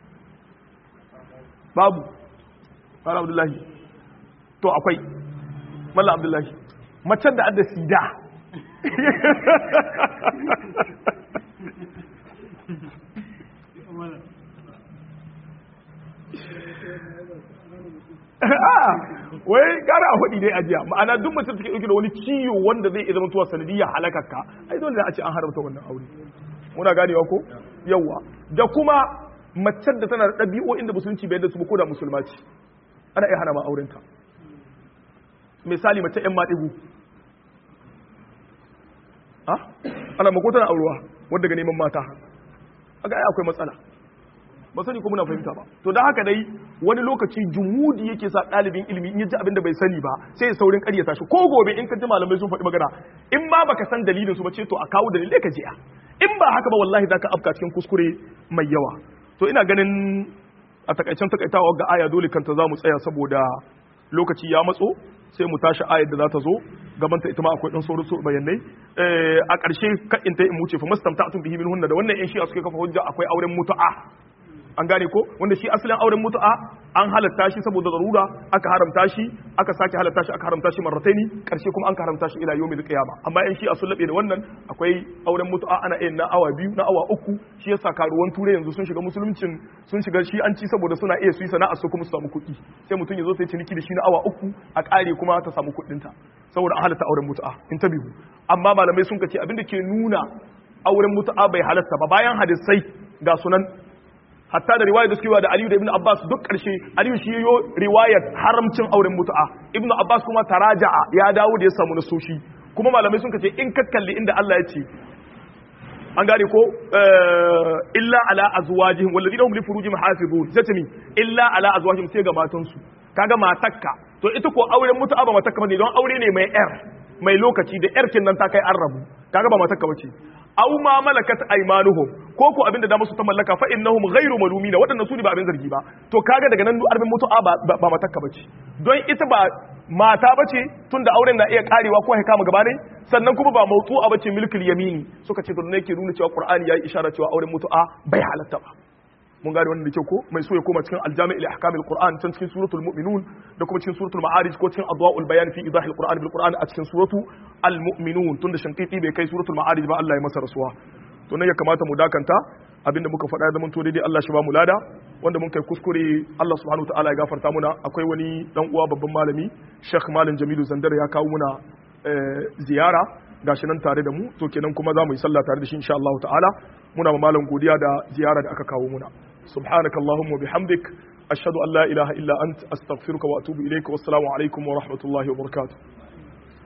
babu mala abdullahi to akwai mala abdullahi macen da adda sida wai kara a hudi dai ajiya ma'ana duk mace take dauke da wani ciwo wanda zai iya zama tuwa sanadiyar halakakka ai dole ne a ce an haramta wannan aure muna ganewa ko yawa da kuma macen da tana da ɗabi'o'in da musulunci bai da su ba ko da musulma ce ana iya hana ma aurenta misali mace yan maɗigu ha ana mako tana aurewa wadda ga neman mata aga ai akwai matsala ba sani ko muna fahimta ba to dan haka dai wani lokaci jumudi yake sa ɗalibin ilimi in yaji abin da bai sani ba sai ya saurin ƙaryata shi ko gobe in ka ji malamai sun faɗi magana in ma baka san dalilin su ba ce to a kawo dalilai ka jiya in ba haka ba wallahi zaka afka cikin kuskure mai yawa to ina ganin a takaicen takaitawa ga aya dole kanta za mu tsaya saboda lokaci ya matso sai mu tashi ayar da za ta zo gabanta ita ma akwai dan sauran su bayanai a ƙarshe kan in ta in wuce fa mastamta'tum bihi minhunna da wannan in shi a suke kafa hujja akwai auren mutu'a an gane ko wanda shi asalin auren mutu'a an halatta shi saboda zarura aka haramta shi aka sake halatta shi aka haramta shi marrataini karshe kuma an haramta shi ila yawmil qiyama amma in shi a sullabe da wannan akwai auren mutu'a ana yin na awa biyu na awa uku shi yasa karuwan ture yanzu sun shiga musuluncin sun shiga shi an ci saboda suna iya su yi sana'a su kuma su samu kuɗi sai mutum ya zo sai ciniki da shi na awa uku a ƙare kuma ta samu kuɗin ta saboda an halatta auren mutu'a in ta biyu amma malamai sun kace abinda ke nuna auren mutu'a bai halatta ba bayan hadisai ga sunan hatta da riwayar da suke da Aliyu da Ibn Abbas duk ƙarshe Aliyu shi yo riwayar haramcin auren mutu'a Ibn Abbas kuma taraja'a ya dawo da ya samu nasoshi kuma malamai sun kace in ka kalli inda Allah ya ce an gane ko illa ala azwajihim walladhina hum li furujihim hafizun zatami illa ala azwajihim sai ga matan su kaga matakka to ita ko auren mutu'a ba matakka bane don aure ne mai yar mai lokaci da yarkin nan ta kai an rabu kaga ba matakka bace aw ma malakat aymanuhum ko ko abinda da musu ta mallaka fa innahum ghayru malumina wadannan su ne ba abin zargi ba to kaga daga nan arbin mutu'a ba ba matakka bace don ita ba mata bace tunda auren na iya karewa ko ya kama gaba ne sannan kuma ba mawtu'a bace milkul yamini suka ce to ne yake nuna cewa qur'ani yayi isharar cewa auren mutu'a bai halatta ba mun gane wannan da kyau ko mai so ya koma cikin aljami' ila ahkamil qur'an can cikin suratul mu'minun da kuma cikin suratul ma'arij ko cikin adwa'ul bayan fi idahil qur'an bil qur'an a cikin suratu al mu'minun tunda shankiti bai kai suratul ma'arij ba Allah ya masa rasuwa to ne ya kamata mu dakanta abinda muka faɗa ya zaman to daidai Allah shi ba mu lada wanda mun kai kuskure Allah subhanahu wataala ya gafarta muna akwai wani dan uwa babban malami Sheikh Malam Jamilu Zandar ya kawo muna ziyara gashi nan tare da mu to kenan kuma za mu yi sallah tare da shi insha Allah ta'ala muna ma malam godiya da ziyara da aka kawo muna سبحانك اللهم وبحمدك أشهد أن لا إله إلا أنت أستغفرك وأتوب إليك والسلام عليكم ورحمة الله وبركاته